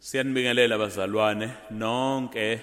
Siyanibingelela bazalwane nonke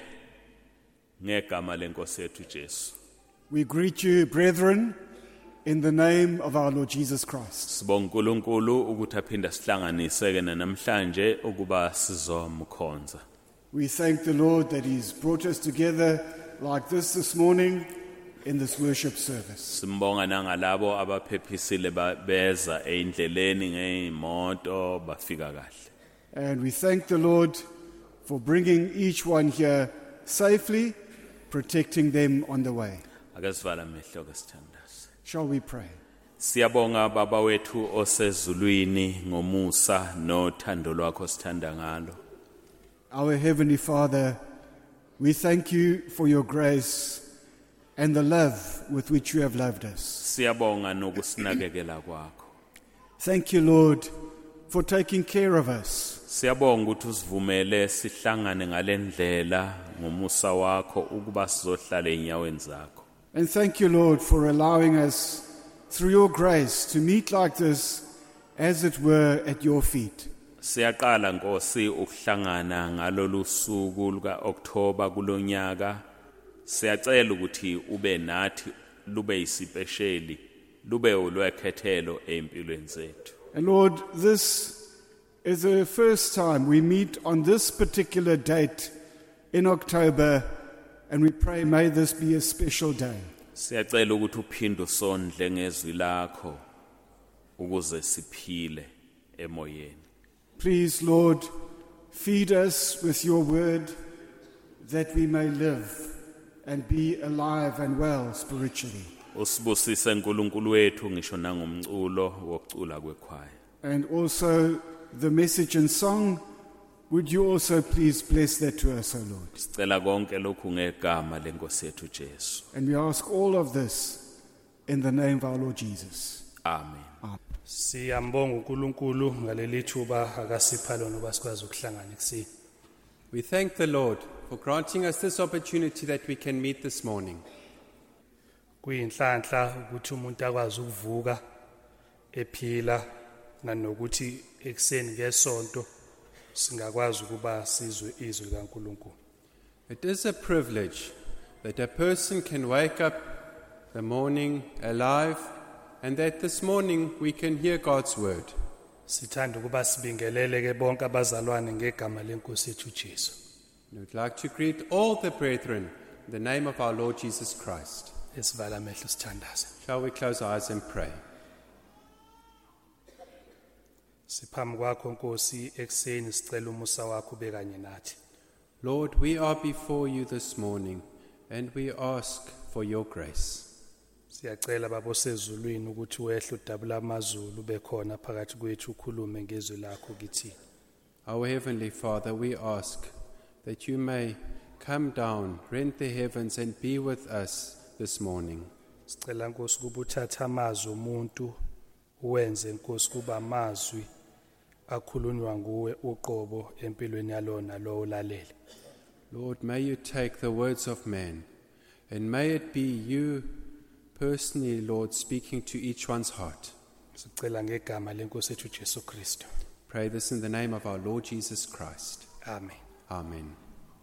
ngegama lenkosi yethu Jesu. We greet you, brethren, in the name of our Lord Jesus Christ. Sibonga uNkulunkulu ukuthi aphinda sihlanganise ke namhlanje ukuba sizomkhonza. We thank the Lord that He's brought us together like this morning in this worship service. Simbonga nangalabo abaphephisile beza endleleni ngeimoto bafika kahle. And we thank the Lord for bringing each one here safely, protecting them on the way. Ake sivala amehlo ke sithandaze. Shall we pray? Siyabonga baba wethu osezulwini ngomusa nothando lwakho sithanda ngalo. Our Heavenly Father, we thank you for your grace and the love with which you have loved us. Siyabonga nokusinakekela kwakho. Thank you, Lord, for taking care of us. Siyabonga ukuthi usivumele sihlangane ngalendlela ngomusa wakho ukuba sizohlala enyaweni zakho. And thank you, Lord, for allowing us, through your grace, to meet like this, as it were, at your feet. Siyaqala Nkosi ukuhlangana ngalolu suku luka October kulonyaka. Siyacela ukuthi ube nathi lube isipesheli, lube ulwekhethelo empilweni zethu. And Lord, this is the first time we meet on this particular date in October, and we pray may this be a special day. Siyacela ukuthi uphinde usondle ngezwi lakho ukuze siphile emoyeni. Please, Lord, feed us with your word that we may live and be alive and well spiritually. Usibusise uNkulunkulu wethu ngisho nangomculo wokucula kwekhwaya. And also the message and song, would you also please bless that to us, O Lord? Sicela konke lokhu ngegama lenkosi yethu Jesu. And we ask all of this in the name of our Lord Jesus. Amen. Siyambonga uNkulunkulu ngaleli thuba akasipha lona basikwazi ukuhlangana kusini. We thank the Lord for granting us this opportunity that we can meet this morning. Kuyinhlanhla ukuthi umuntu akwazi ukuvuka ephila nanokuthi ekseni ngesonto singakwazi ukuba sizwe izwi likaNkulunkulu. It is a privilege that a person can wake up the morning alive and that this morning we can hear God's word. Sithanda ukuba sibingelele ke bonke abazalwane ngegama lenkosi yethu Jesu. I would like to greet all the brethren in the name of our Lord Jesus Christ. Esivala amehlo sithandaze. Shall we close our eyes and pray? Siphambi kwakho Nkosi ekseni sicela umusa wakho ube kanye nathi. Lord, we are before you this morning and we ask for your grace. Siyacela babo sezulwini ukuthi wehle udabula amazulu ube khona phakathi kwethu ukhulume ngezwi lakho kithini. Our Heavenly Father, we ask that you may come down, rend the heavens and be with us this morning. Sicela Nkosi kuba uthatha amazwi omuntu uwenze Nkosi kuba amazwi akhulunywa nguwe uqobo empilweni yalona lo ulalele. Lord, may you take the words of man and may it be you personally, Lord, speaking to each one's heart. Sicela ngegama lenkosi yethu Jesu Kristu. Pray this in the name of our Lord Jesus Christ. Amen. Amen.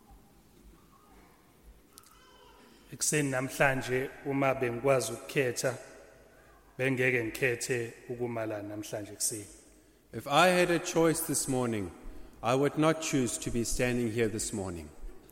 Ekseni namhlanje uma bengikwazi ukukhetha bengeke ngikhethe ukumalana namhlanje kuseni. If I had a choice this morning, I would not choose to be standing here this morning.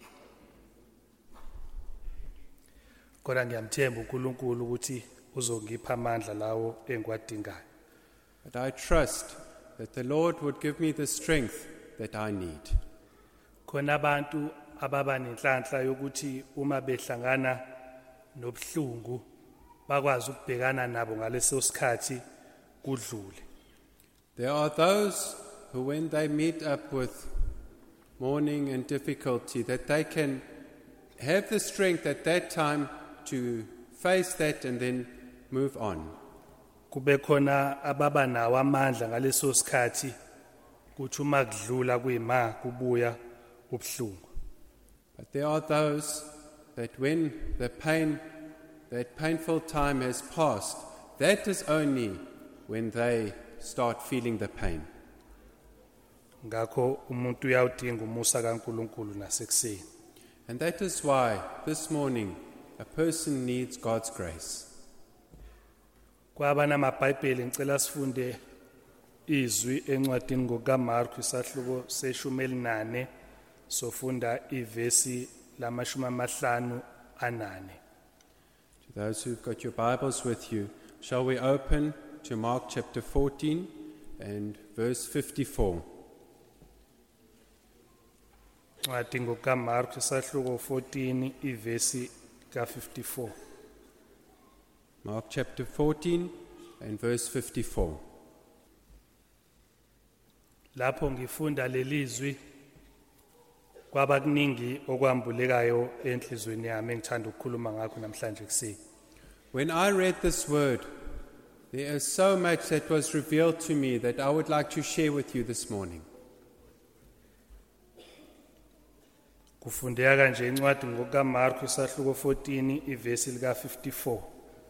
Kodwa ngiyamthemba uNkulunkulu ukuthi uzongipha amandla lawo engikwadingayo. But I trust that the Lord would give me the strength that I need. Khona abantu ababa nenhlanhla yokuthi uma behlangana nobuhlungu bakwazi ukubhekana nabo ngaleso sikhathi kudlule. There are those who, when they meet up with mourning and difficulty, that they can have the strength at that time to face that and then move on. Kube khona ababa nawo amandla ngaleso sikhathi kuthi uma kudlula kuyima kubuya ubuhlungu. But there are those that when the pain, that painful time has passed, that is only when they start feeling the pain. ngakho umuntu uyawudinga umusa kaNkuluNkulu nasekuseni. And that is why this morning a person needs God's grace. Kwabana amabhayibheli ngicela sifunde izwi encwadini ngokaMarku isahluko se-14 sofunda ivesi lama-58. To those who've got your Bibles with you, shall we open to Mark chapter 14 and verse 54. Ncwadi ngokaMarku isahluko 14 ivesi ka-54. Mark chapter 14 and verse 54. Lapho ngifunda lelizwi kwaba kuningi okwambulekayo enhlizweni yami engithanda ukukhuluma ngakho namhlanje kuseni. When I read this word, there is so much that was revealed to me that I would like to share with you this morning. Kufundeka kanje incwadi ngokaMarku isahluko 14 ivesi lika-54.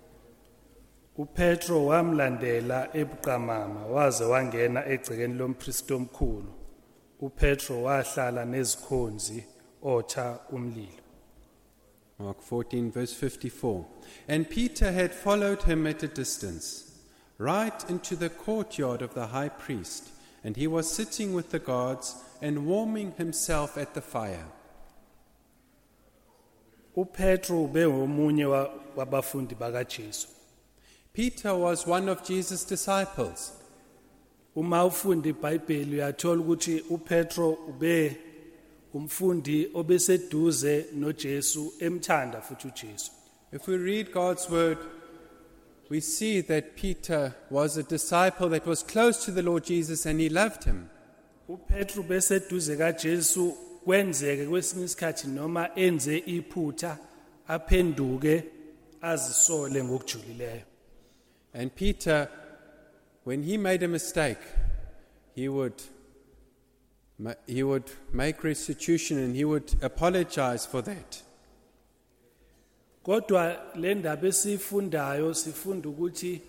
uPetro wamlandela ebuqamama waze wangena egcekeni lompristi omkhulu. uPetro wahlala nezikhonzi otha umlilo. Mark 14 verse 54. And Peter had followed him at a distance, right into the courtyard of the high priest, and he was sitting with the guards and warming himself at the fire. uPetro bengomunye wabafundi bakaJesu. Peter was one of Jesus' disciples. Uma ufunda iBhayibheli uyathola ukuthi uPetro ube umfundi obeseduze noJesu emthanda futhi uJesu. If we read God's word, we see that Peter was a disciple that was close to the Lord Jesus and he loved him. uPetro beseduze kaJesu kwenzeke kwesinye isikhathi noma enze iphutha aphenduke azisole ngokujulileyo. And Peter, when he made a mistake, he would make restitution and he would apologize for that. Kodwa le ndaba esifundayo sifunda ukuthi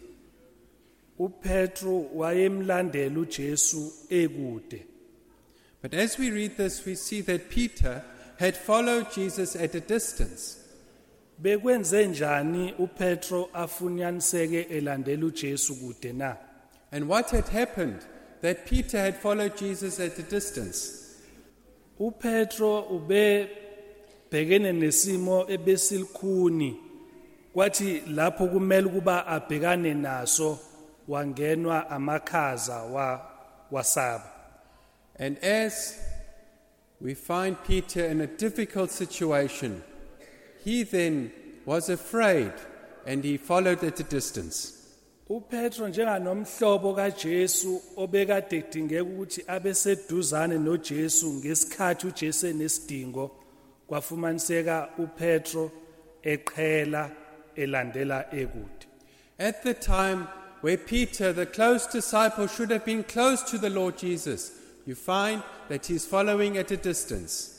uPetro wayemlandela uJesu ekude. But as we read this, we see that Peter had followed Jesus at a distance. Bekwenze njani uPetro afunyaniseke elandela uJesu kude na? And what had happened that Peter had followed Jesus at a distance? uPetro ubebhekene nesimo ebesilikhuni kwathi lapho kumele kuba abhekane naso wangenwa amakhaza wasaba. And as we find Peter in a difficult situation, he then was afraid and he followed at a distance. uPetro njenganomhlobo kaJesu obekade edingeka ukuthi abe seduzane noJesu ngesikhathi uJesu enesidingo, kwafumaniseka uPetro eqhela elandela ekude. At the time where Peter, the close disciple, should have been close to the Lord Jesus, you find that he's following at a distance.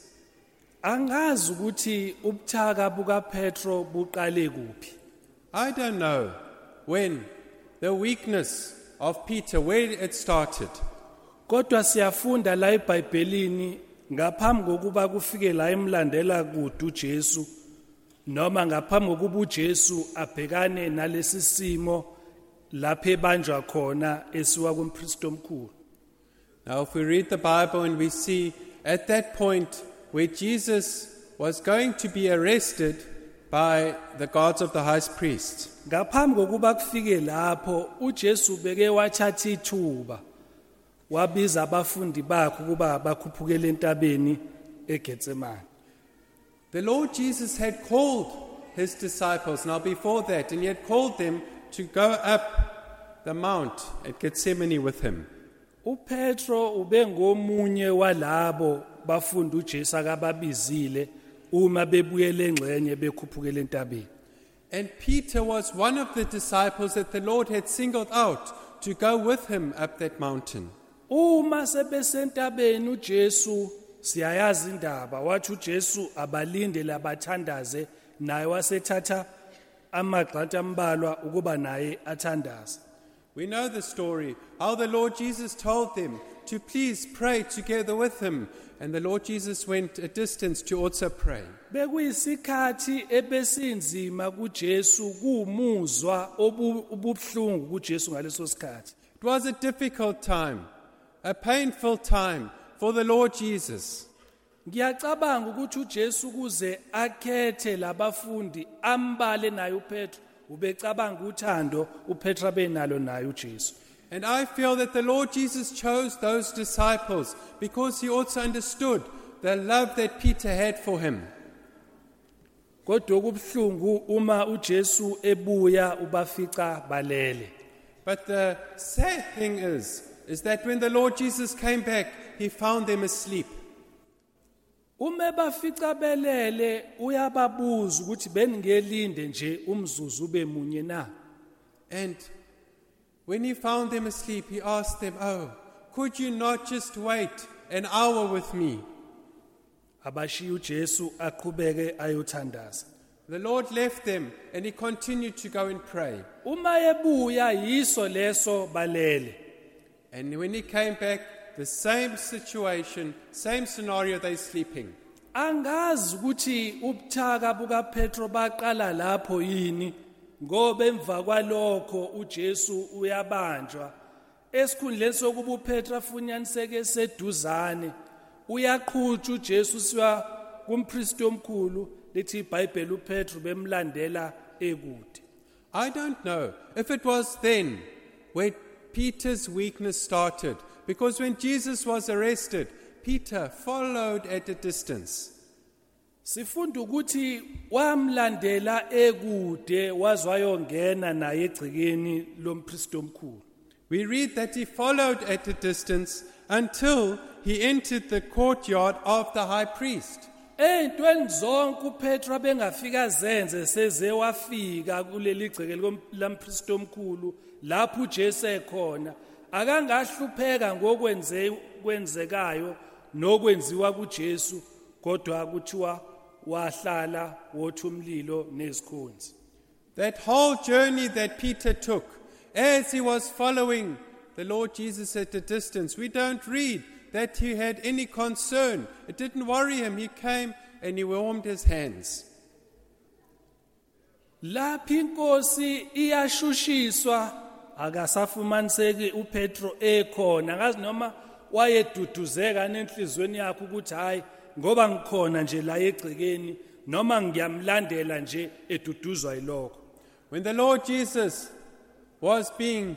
Angazi ukuthi ubuthaka bukaPetro buqale kuphi. I don't know when the weakness of Peter, where it started. Kodwa siyafunda la eBhayibhelini ngaphambi kokuba kufike la emlandela kude uJesu noma ngaphambi kokuba uJesu abhekane nalesi simo lapho ebanjwa khona esiwa kumpristi omkhulu. Now if we read the Bible and we see at that point where Jesus was going to be arrested by the guards of the high priest. Ngaphambi kokuba kufike lapho uJesu beke wathatha ithuba wabiza abafundi bakhe ukuba bakhuphukele entabeni eGetsemane. The Lord Jesus had called his disciples now before that, and he had called them to go up the mount at Gethsemane with him. uPetro ubengomunye walabo bafundi uJesu akababizile uma bebuyele engxenye bekhuphukele entabeni. And Peter was one of the disciples that the Lord had singled out to go with him up that mountain. Uma sebesentabeni uJesu siyayazi indaba wathi uJesu abalinde labathandaze naye wasethatha amagxathu ambalwa ukuba naye athandaze. We know the story, how the Lord Jesus told them to please pray together with him. And the Lord Jesus went a distance to also pray. Bekuyisikhathi ebesinzima kuJesu kuumuzwa obuhlungu kuJesu ngaleso sikhathi. It was a difficult time, a painful time for the Lord Jesus. Ngiyacabanga ukuthi uJesu kuze akhethe labafundi ambale naye uPetro ubecabanga uthando uPetra benalo naye uJesu. And I feel that the Lord Jesus chose those disciples because he also understood the love that Peter had for him. Kodwa kubhlungu uma uJesu ebuya ubafica balele. But the sad thing is that when the Lord Jesus came back, he found them asleep. Uma bafica belele uyababuza ukuthi beningelinde nje umzuzu ube munye na. And when he found them asleep, he asked them, "Oh, could you not just wait an hour with me?" Abashiya uJesu aqhubeke ayothandaza. The Lord left them and he continued to go and pray. Uma ebuya yiso leso balele. And when he came back, the same situation, same scenario, they're sleeping. Angazi ukuthi ubuthaka bukaPetro baqala lapho yini ngoba emva kwalokho uJesu uyabanjwa esikhundleni sokuba uPetra afunyaniseke seduzane uyaqhutha uJesu siwa kumpristi omkhulu lithi iBhayibheli uPetro bemlandela ekude. I don't know if it was then where Peter's weakness started, because when Jesus was arrested, Peter followed at a distance. Sifunda ukuthi wamlandela ekude wazwayongena naye egcikeni lompristi omkhulu. We read that he followed at a distance until he entered the courtyard of the high priest. Ey'ntweni zonke uPetra bengafika zenze seze wafika kuleli gceke lompristi omkhulu lapho uJesu ekhona akangahlupheka ngokwenzekayo nokwenziwa kuJesu kodwa kuthiwa wahlala wotha umlilo nezikhonzi. That whole journey that Peter took as he was following the Lord Jesus at a distance, we don't read that he had any concern. It didn't worry him. He came and he warmed his hands. Lapho inkosi iyashushiswa akasafumaniseki uPetro ekhona ngazi noma wayeduduzeka nenhlizweni yakhe ukuthi hayi ngoba ngikhona nje la egcikeni noma ngiyamlandela nje eduduzwa yilokho. When the Lord Jesus was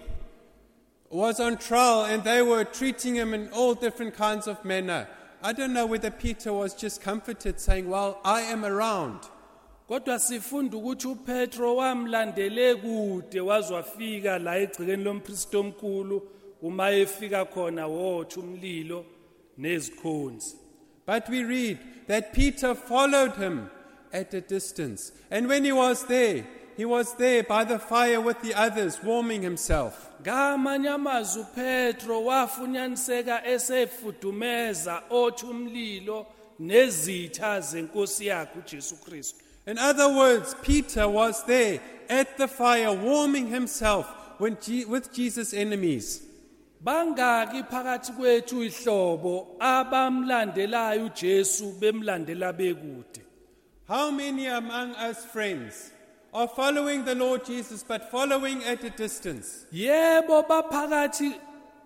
on trial and they were treating him in all different kinds of manner, I don't know whether Peter was just comforted saying, "Well, I am around." Kodwa sifunda ukuthi uPetro wamlandele kude wazwafika la egcikeni lompristi omkhulu uma efika khona wotha umlilo nezikhonzi. But we read that Peter followed him at a distance. And when he was there by the fire with the others, warming himself. Ngamanye amazwi uPetro wafunyaniseka esefudumeza otha umlilo nezitha zenkosi yakhe uJesu Kristu. In other words, Peter was there at the fire, warming himself with Jesus' enemies. Bangaki phakathi kwethu ihlobo abamlandelayo uJesu bemlandela bekude. How many among us friends are following the Lord Jesus but following at a distance? Yebo baphakathi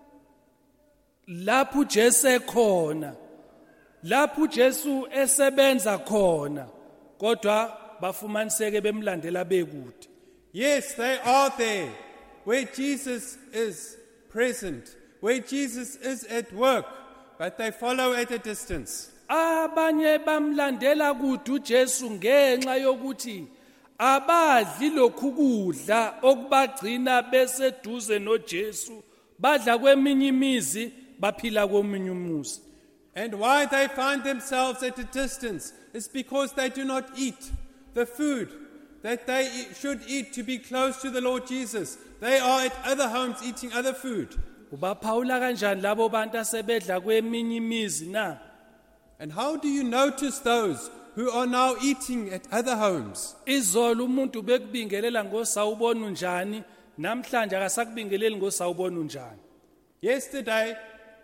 lapho uJesu ekhona, lapho uJesu esebenza khona, kodwa bafumaniseke bemlandela bekude. Yes, they are there where Jesus is present, where Jesus is at work, but they follow at a distance. Abanye bamlandela kude uJesu ngenxa yokuthi abadli lokhu kudla okubagcina beseduze noJesu, badla kweminye imizi baphila kweminye umuzi. And why they find themselves at a distance is because they do not eat the food that they should eat to be close to the Lord Jesus. They are at other homes eating other food. Ubaphawula kanjani labo bantu asebedla kweminye imizi na? And how do you notice those who are now eating at other homes? Izolo umuntu bekubingelela ngosawubona unjani, namhlanje akasakubingeleli ngosawubona unjani. Yesterday,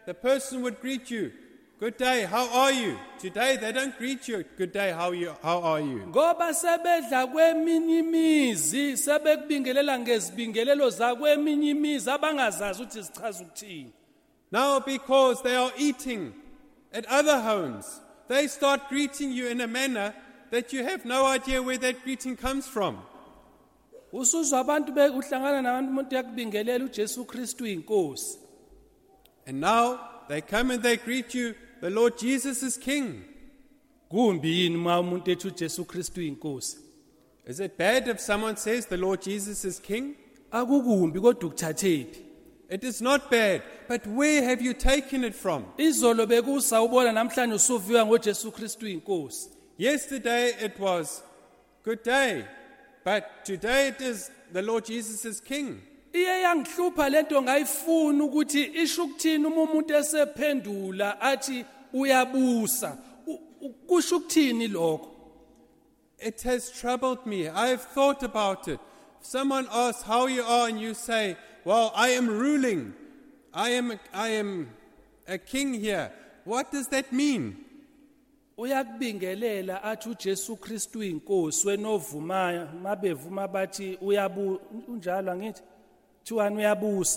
the person would greet you, "Good day, how are you?" Today they don't greet you, "Good day, how are you?" ngoba sebedla kweminye imizi sebekubingelela ngezibingelelo zakweminye imizi abangazazi ukuthi zichaza ukuthini. Now because they are eating at other homes, they start greeting you in a manner that you have no idea where that greeting comes from. Usuzwa abantu uhlangana nabantu umuntu yakubingelela uJesu Kristu inkosi. And now they come and they greet you, "The Lord Jesus is King." Kumbi yini uma umuntu ethi uJesu Kristu inkosi? Is it bad if someone says the Lord Jesus is King? Akukumbi kodwa ukuthathephi. It is not bad, but where have you taken it from? Izolo bekusawubona namhlanje usuviwa ngoJesu Kristu inkosi. Yesterday it was good day, but today it is the Lord Jesus is King. Iye yangihlupha lento ngayifuna ukuthi isho ukuthini uma umuntu esephendula athi uyabusa. Kusho ukuthini lokho? It has troubled me. I have thought about it. If someone asks how you are and you say, "Well, I am ruling. I am a king here." What does that mean? Uyakubingelela athi uJesu Kristu inkosi wenovumayo mabevuma bathi unjalo angithi thiwani uyabusa.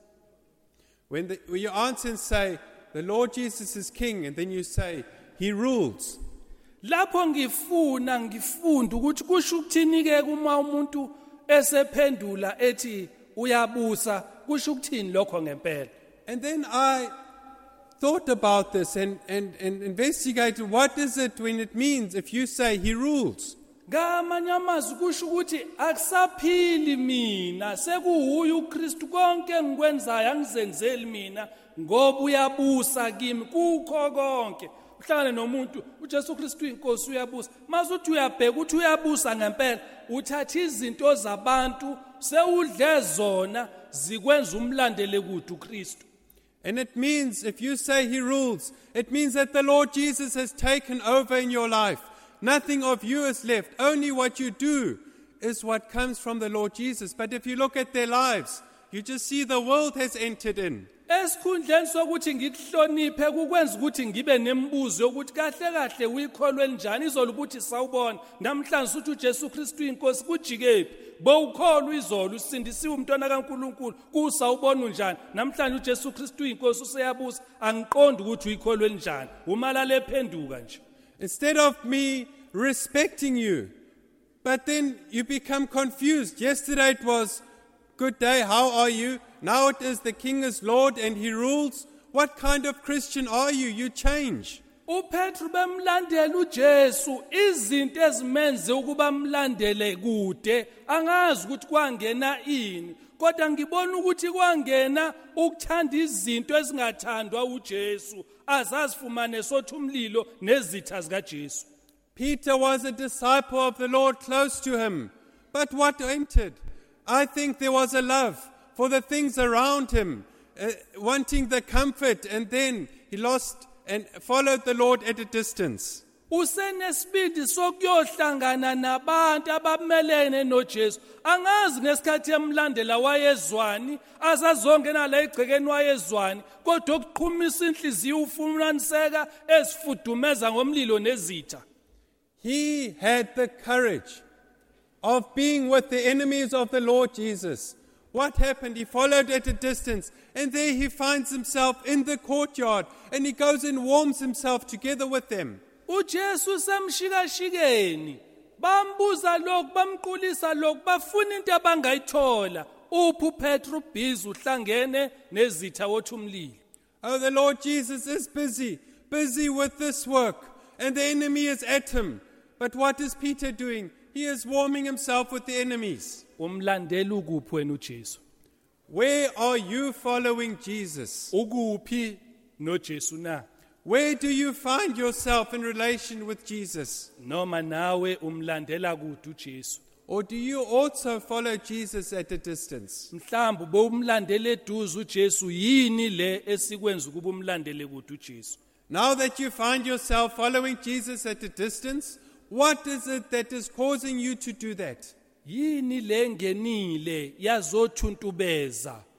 When you answer and say, "The Lord Jesus is King," and then you say, "He rules." Lapho ngifunda ukuthi kusho ukuthini ke uma umuntu esephendula ethi uyabusa kusho ukuthini lokho ngempela. And then I thought about this and investigated what is it when it means if you say He rules. Ngamanye amazwi kusho ukuthi akusaphili mina sekuhuye uKristu konke engikwenzayo angizenzeli mina ngoba uyabusa kimi kukho konke. Uhlangane nomuntu uJesu Kristu inkosi uyabusa. Masuthi uyabheka ukuthi uyabusa ngempela uthatha izinto zabantu sewudle zona zikwenza umlandele kude uKristu. And it means if you say He rules, it means that the Lord Jesus has taken over in your life. Nothing of you is left. Only what you do is what comes from the Lord Jesus. But if you look at their lives, you just see the world has entered in. Esikhundleni sokuthi ngikuhloniphe kukwenza ukuthi ngibe nemibuzo yokuthi kahle uyikholwe enjani izolo ukuthi sawubona namhlanje uthi uJesu Kristu inkosi kujikephi bowukholwa izolo usindisiwe umntwana kaNkuluNkulu kusawubona unjani namhlanje uJesu Kristu inkosi useyabusa angiqondi ukuthi uyikholwe enjani umalala ephenduka nje. Instead of me respecting you, but then you become confused. Yesterday it was good day, how are you? Now it is the King is Lord and He rules. What kind of Christian are you? You change. uPetru bemlandela uJesu izinto ezimenze ukuba mlandele kude angazi ukuthi kwangena ini kodwa ngibona ukuthi kwangena ukuthanda izinto ezingathandwa uJesu azazifumane sothi umlilo nezitha zikaJesu. Peter was a disciple of the Lord close to him. But what entered? I think there was a love for the things around him, wanting the comfort, and then he lost and followed the Lord at a distance. Usenesibindi sokuyohlangana nabantu abamelene noJesu angazi ngesikhathi emlandela wayezwani azazongena la egcekeni wayezwani kodwa ukuqhumisa inhliziyo ufumaniseka esifudumeza ngomlilo nezitha. He had the courage of being with the enemies of the Lord Jesus. What happened? He followed at a distance, and there he finds himself in the courtyard, and he goes and warms himself together with them. uJesu semshikashikeni bambuza lokhu bamqulisa lokhu bafuna into abangayithola uphu Petru busy uhlangene nezitha wothi umlilo. Oh, the Lord Jesus is busy with this work, and the enemy is at him. But what is Peter doing? He is warming himself with the enemies. Umlandela ukuphi wena uJesu? Where are you following Jesus? Ukuphi noJesu na? Where do you find yourself in relation with Jesus? Noma nawe umlandela kude uJesu? Or do you also follow Jesus at a distance? Mhlawumbe bowumlandela eduze uJesu yini le esikwenza ukuba umlandele kude uJesu? Now that you find yourself following Jesus at a distance, what is it that is causing you to do that? Yini le ngenile yazothuntubeza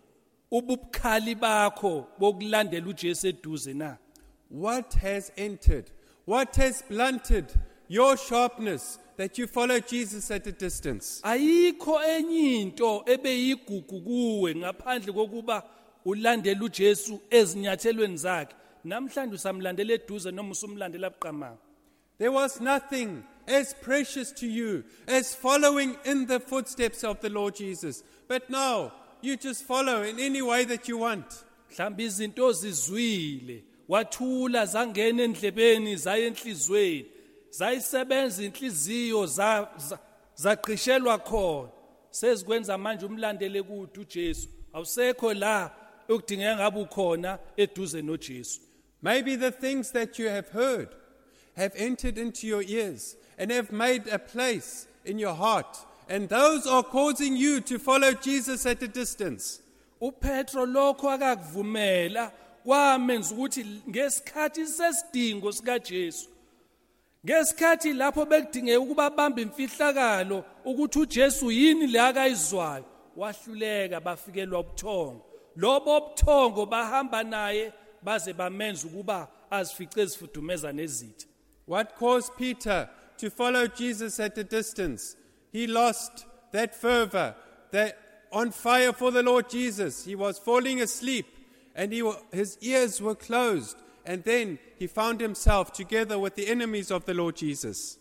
ububukhali bakho bokulandela uJesu eduze na? What has entered? What has blunted your sharpness that you follow Jesus at a distance? Ayikho enye into ebeyigugu kuwe ngaphandle kokuba ulandela uJesu ezinyathelweni zakhe. Namhlanje usamlandela eduze noma usumlandela buqamama. There was nothing as precious to you as following in the footsteps of the Lord Jesus. But now, you just follow in any way that you want. Mhlawumbe izinto zizwile, wathula zangena endlebeni zaya enhlizweni, zayisebenza inhliziyo zaqishelwa khona. Sezikwenza manje umlandele kuthi uJesu. Awusekho la ukudingeka ngabe ukhona eduze noJesu. Maybe the things that you have heard have entered into your ears and have made a place in your heart. And those are causing you to follow Jesus at a distance. uPetro lokho akakuvumela kwamenza ukuthi ngesikhathi sesidingo sikaJesu, ngesikhathi lapho bekudingeka ukuba bambe imfihlakalo ukuthi uJesu yini le akayizwayo, wahluleka bafikelwa ubuthongo. Lobo buthongo bahamba naye baze bamenza ukuba azifice ezifudumeza nezitha. What caused Peter to follow Jesus at a distance? He lost that fervor, that on fire for the Lord Jesus. He was falling asleep and his ears were closed. And then he found himself together with the enemies of the Lord Jesus.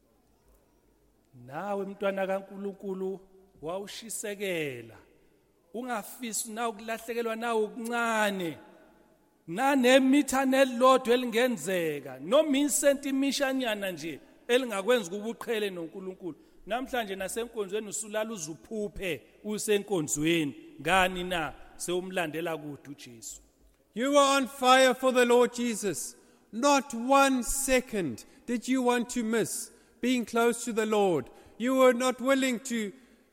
Nawe mntwana kaNkulunkulu wawushisekela. Ungafisi na ukulahlekelwa nawe okuncane. Nanemitha elilodwa elingenzeka noma isenti imishanyana nje elingakwenza ukuba uqhele noNkulunkulu. Namhlanje nasenkonzweni usulala uzuphuphe usenkonzweni ngani na sewumlandela kude uJesu. You were on fire for the Lord Jesus. Not 1 second did you want to miss being close to the Lord. You were not willing to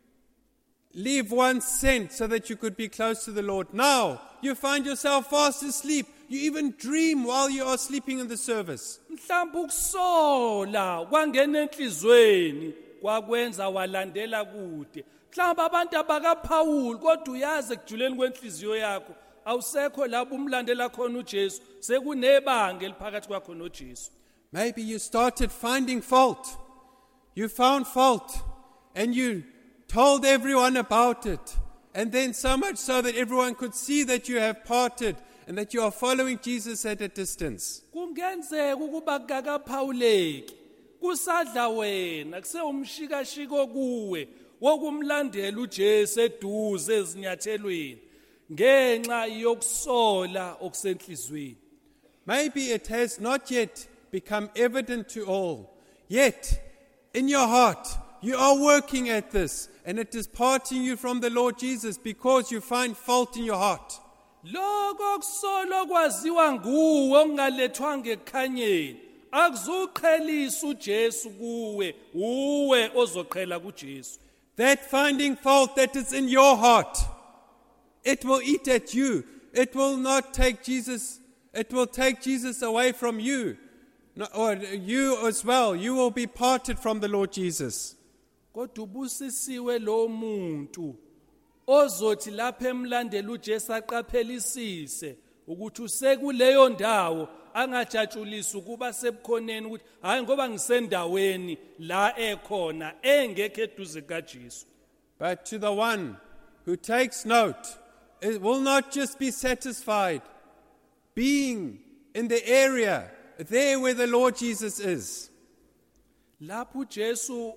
leave 1 cent so that you could be close to the Lord. Now, you find yourself fast asleep. You even dream while you are sleeping in the service. Mhlawumbe ukusola kwangena enhlizweni kwakwenza walandela kude. Mhlawumbe abantu abakaPaul kodwa uyazi ekujuleni kwenhliziyo yakho awusekho lapho umlandela khona uJesu, sekunebanga eliphakathi kwakho noJesu. Maybe you started finding fault. You found fault and you told everyone about it. And then so much so that everyone could see that you have parted and that you are following Jesus at a distance. Kungenzeka ukuba kakaPauleki kusadla wena kusewumshikashiko kuwe wokumlandela uJesu eduze ezinyathelweni ngenxa yokusola okusenhlizweni. Maybe it has not yet become evident to all. Yet, in your heart, you are working at this, and it is parting you from the Lord Jesus because you find fault in your heart. Lokho kusolo kwaziwa nguwe ongalethwanga ekukhanyeni akuzuqhelisa uJesu kuwe, uwe ozoqhela kuJesu. That finding fault that is in your heart, it will eat at you. It will not take Jesus, it will take Jesus away from you. Or you as well, you will be parted from the Lord Jesus. Kodwa ubusisiwe lo muntu ozothi lapha emlandela uJesu aqaphelisise ukuthi usekuleyo ndawo angajatshulisa ukuba sebukhoneni ukuthi hayi ngoba ngisendaweni la ekhona engekho eduze kaJesu. But to the one who takes note, it will not just be satisfied being in the area there where the Lord Jesus is. Lapho uJesu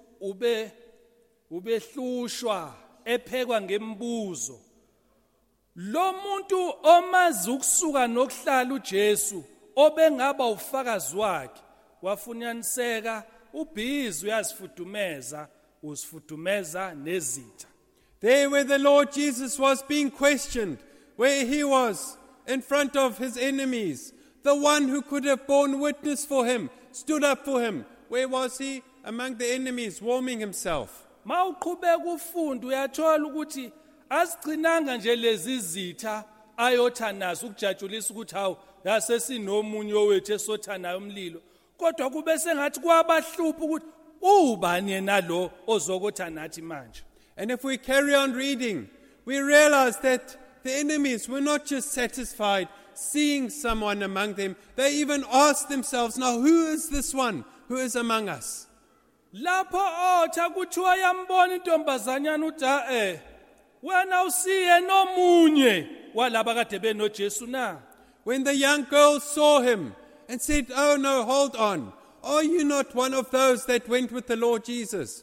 ubehlushwa ephekwa ngembuzo. Lo muntu omazi ukusuka nokuhlala uJesu obengaba ufakazi wakhe wafunyaniseka ubhizi uyazifudumeza usifudumeza nezitha. There where the Lord Jesus was being questioned, where he was in front of his enemies, the one who could have borne witness for him stood up for him. Where was he? Among the enemies, warming himself. Mawuqhubeka ufunda uyathola ukuthi azigcinanga nje lezi zitha ayotha nazo ukujatshulisa ukuthi hawu yasesinomunye owethu esothanayo umlilo, kodwa kube sengathi kwabahlupha ukuthi ubani yena lo ozokotha nathi manje. And if we carry on reading, we realize that the enemies were not just satisfied seeing someone among them. They even asked themselves, now who is this one who is among us? lapho otha kuthiwa yambona intombazanyana uthi wena usiye nomunye walaba kade benoJesu na. When the young girl saw him and said, oh no, hold on. Are you not one of those that went with the Lord Jesus?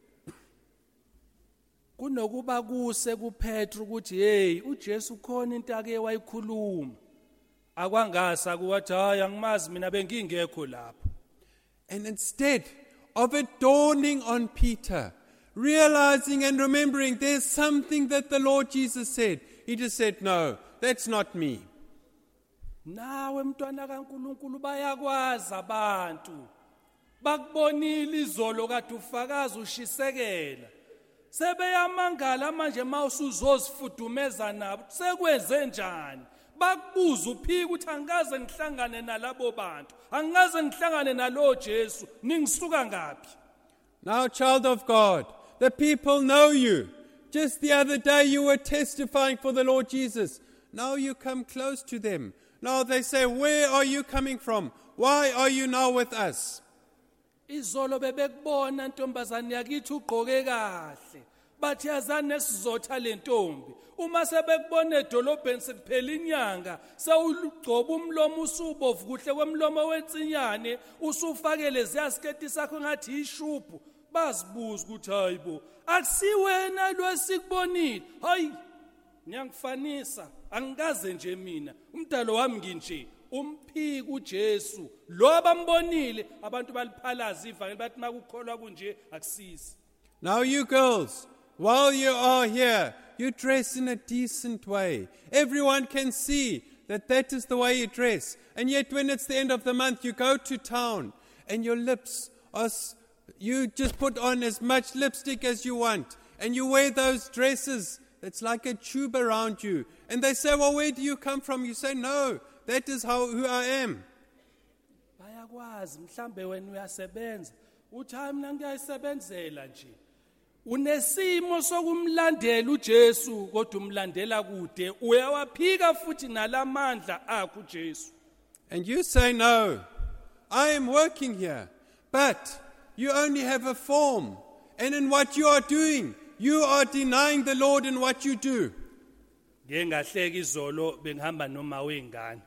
Kunokuba kuse kuPetru ukuthi hey uJesu khona into ake wayikhuluma akwangasa kuwathi hayi angimazi mina bengingekho lapho. And instead of it dawning on Peter, realizing and remembering there's something that the Lord Jesus said, he just said, no, that's not me. Nawe mntwana kaNkuluNkulu bayakwazi abantu bakubonile izolo kade ufakaza ushisekela sebeyamangala manje mawusuzozifudumeza nabo sekwenze njani bakubuza uphika ukuthi angikaze ngihlangane nalabo bantu angikaze ngihlangane nalo Jesu ningisuka ngapi. Now, child of God, the people know you. Just the other day you were testifying for the Lord Jesus. Now you come close to them. Now they say, where are you coming from? Why are you now with us? Izolo bebekubona ntombazane yakithi ugqoke kahle bathi yazane sizotha lentombi uma sebekubona edolobheni sekuphela inyanga sewugcoba umlomo usubovu kuhle kwemlomo wentsinyane usufakele ziyasketi sakho ngathi ishuphu bazibuza ukuthi hayibo akusiwena lo sikubonile hayi ngiyangifanisa angikaze nje mina umdalo wami nginje umphiki uJesu lo abambonile abantu baliphalaza ivangeli bathi makukholwa kunje akusisi. Now you girls, while you are here, you dress in a decent way. Everyone can see that that is the way you dress. And yet when it's the end of the month, you go to town and your lips are, you just put on as much lipstick as you want. And you wear those dresses that's like a tube around you. And they say, well, where do you come from? You say, no, that is who I am. Bayakwazi mhlambe wena uyasebenza uthi hayi mina ngiyayisebenzela nje unesimo sokumlandela uJesu kodwa umlandela kude uyawaphika futhi nalamandla akho uJesu. And you say, no, I am working here, but you only have a form. And in what you are doing, you are denying the Lord in what you do. Ngengahleki izolo bengihamba noma wengane.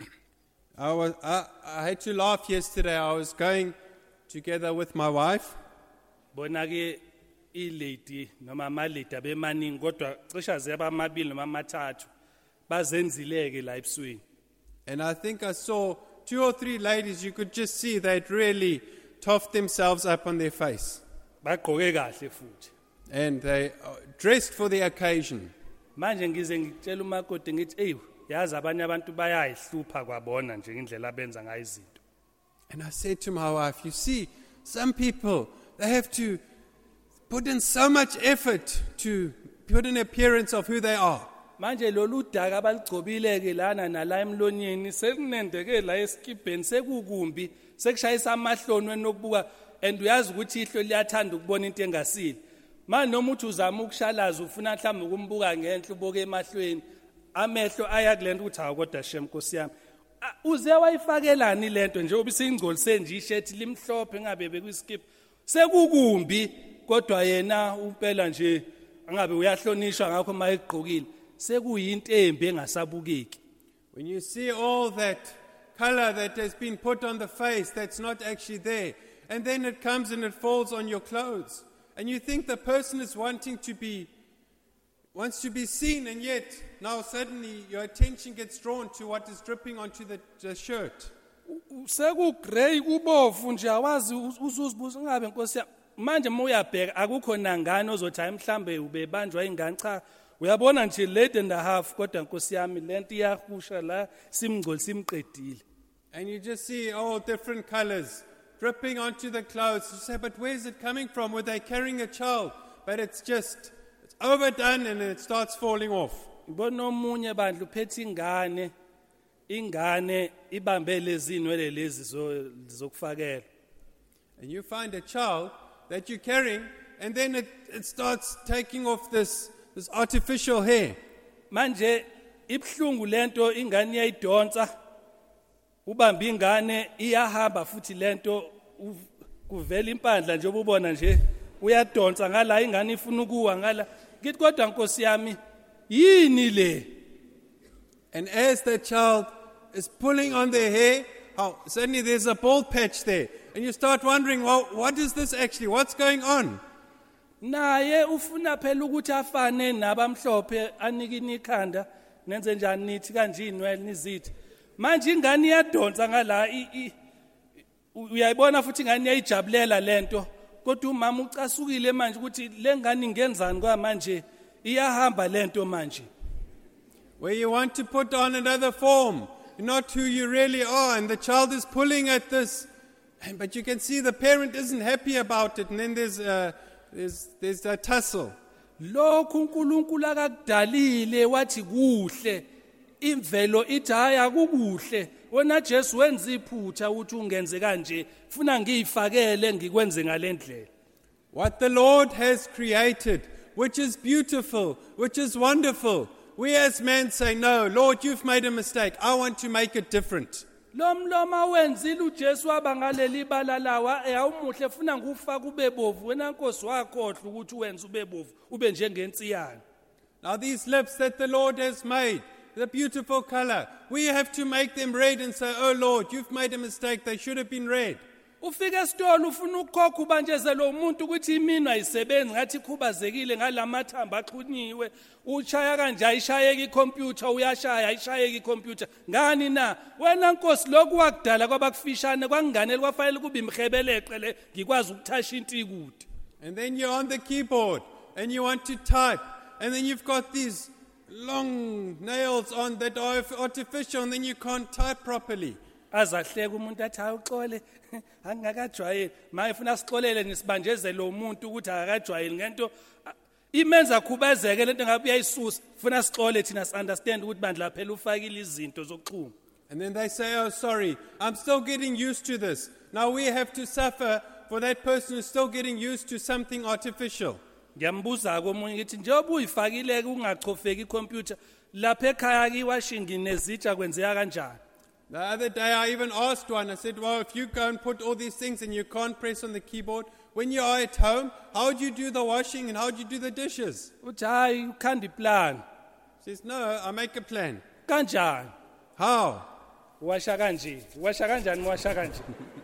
I had to laugh yesterday. I was going together with my wife. Bona ke ilady noma amalady abemaningi kodwa cishe zebamabili noma amathathu bazenzileke la ebusweni. And I think I saw 2 or 3 ladies, you could just see they'd really toughed themselves up on their face. Bagqoke kahle futhi. And they dressed for the occasion. Manje ngize ngitshela umakoti ngithi hey yazi abanye abantu bayayihlupha kwabona nje indlela abenza ngayo izinto. And I said to my wife, you see, some people, they have to put in so much effort to put an appearance of who they are. Manje lolu daka abaligcobileke lana nala emlonyeni sekunendeke la esikibheni sekukumbi sekushayisa amahlonweni nokubuka and uyazi ukuthi ihlo liyathanda ukubona into engasile. Manje noma uthi uzama ukushalaza ufuna mhlawumbe ukumbuka ngenhla uboke emahlweni amehlo aya kulento ukuthi akodwa shem Nkosi yami uze wayifakelani lento nje obisingcolise nje ishethi limhlophe engabe bekwiskip sekukumbi kodwa yena umpela nje angabe uyahlonishwa ngakho mayegqokile sekuyinto embi engasabukeki. When you see all that color that has been put on the face that's not actually there, and then it comes and it falls on your clothes, and you think the person is wants to be seen, and yet now suddenly your attention gets drawn to what is dripping onto the shirt. Sekugrey kubofu nje awazi uzuzibuza ngabe Nkosi yami manje moyabheka akukho nangane ozothi hayi mhlambe ubebanjwa ingane cha uyabona nje late and a half kodwa Nkosi yami lento iyahusha la simngcolisa imqedile. And you just see all different colors dripping onto the clothes. You say, but where is it coming from? Were they carrying a child? But it's overdone and it starts falling off. Ngibona omunye bandla uphethe ingane ibambe lezi inwele lezi zokufakela. And you find a child that you're carrying and then it starts taking off this artificial hair. manje ibhlungu lento ingane iyayidonsa ubamba ingane iyahamba futhi lento kuvela impandla nje ubona nje uyadonsa ngala ingane ifuna ukuwa ngala ngithi kodwa Nkosi yami yini le. And as the child is pulling on their hair, suddenly there's a bald patch there. And you start wondering, well, what is this actually? What's going on? Naye ufuna phela ukuthi afane nabamhlophe anikini ikhanda nenze njani nithi kanje inwele nizithi. Manje ingane iyadonsa ngala uyayibona futhi ingane iyayijabulela lento. Kodwa umama ucasukile manje ukuthi lengane ingenzani kwamanje iyahamba lento manje. Where you want to put on another form, not who you really are, and the child is pulling at this, but you can see the parent isn't happy about it, and then there's a tussle. Lokhu uNkulunkulu akakudalile wathi kuhle imvelo ithi haya kukuhle wena Jesu wenza iphutha ukuthi ungenze kanje funa ngiyifakele ngikwenze ngalendlela. What the Lord has created, which is beautiful, which is wonderful, we as men say, no, Lord, you've made a mistake. I want to make it different. Lomloma wenzile uJesu wabangaleli balalawa awumuhle funa ngufaka ubebovu wena Nkosi wakhohlwa ukuthi wenza ubebovu ube njengensiyana. Now these lips that the Lord has made, the beautiful color, we have to make them red and say, oh Lord, you've made a mistake. They should have been red. Ufike esitolo ufuna ukukhokha ubanjezela umuntu ukuthi imino ayisebenzi ngathi khubazekile ngalamathamba axhunyiwe uchaya kanje ayishayeka ikhompyutha uyashaya ayishayeka ikhompyutha ngani na wena Nkosi lokhu wakudala kwabakufishane kwanginganele kwafanele kube imhebeleqe le ngikwazi ukuthasha intikude. And then you're on the keyboard and you want to type and then you've got these long nails on that are artificial and then you can't type properly. Azahleka umuntu athi awuxole angakajwayeli maye ufuna sixolele nisibanjezele umuntu ukuthi akakajwayeli ngento imenza khubazeke lento ngabe uyayisusa ufuna sixole thina understand ukuthi bandla phela ufakile izinto zokuxhuma. And then they say, oh sorry, I'm still getting used to this. Now we have to suffer for that person who's still getting used to something artificial. Ngiyambuza komunye ngithi njengoba uyifakile ungachofeki ikhompyutha lapha ekhaya kiwashingi nezitsha kwenzeka kanjani. The other day I even asked one, I said, well, if you go and put all these things and you can't press on the keyboard, when you are at home, how do you do the washing and how do you do the dishes? Uthi hayi you can't plan. She says, no, I make a plan. Kanjani? How? Washa kanje. Washa kanjani washa kanje?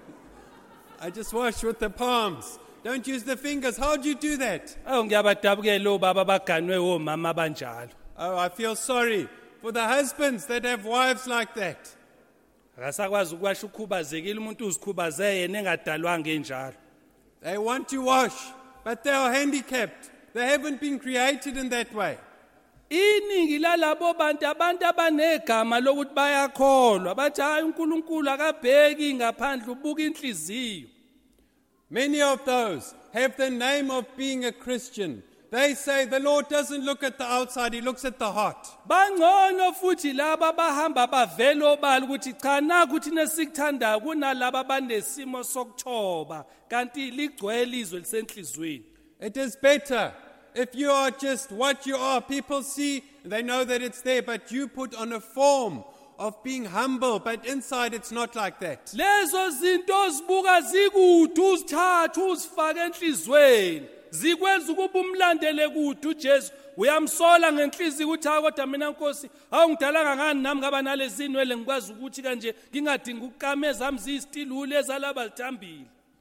I just wash with the palms. Don't use the fingers. How do you do that? Oh ngiyabadabukela obaba baganwe omama banjalo. Oh, I feel sorry for the husbands that have wives like that. Akasakwazi ukwasha ukhubazekile umuntu uzikhubazeke yena engadalwanga enjalo. They want to wash, but they are handicapped. They haven't been created in that way. Iningi lalabo bantu abanegama lokuthi bayakholwa bathi hayi uNkulunkulu akabheki ngaphandle ubuka inhliziyo. Many of those have the name of being a Christian. They say the Lord doesn't look at the outside, he looks at the heart. Bangcono futhi laba bahamba bavela obala ukuthi cha naku thina sikuthandayo kunalaba banesimo sokuthoba kanti ligcwele izwe lisenhlizweni. It is better if you are just what you are. People see, they know that it's there, but you put on a form of being humble, but inside it's not like that. Lezo zinto zibuka zikude uzithatha uzifaka enhlizweni. Zikwenza ukuba umlandele kude uJesu uyamsola ngenhliziyo ukuthi kodwa mina Nkosi awungidalanga ngani nami ngaba nalezi zinwele ngikwazi ukuthi kanje ngingadinga ukukameza amzistilule ezalaba lithambile.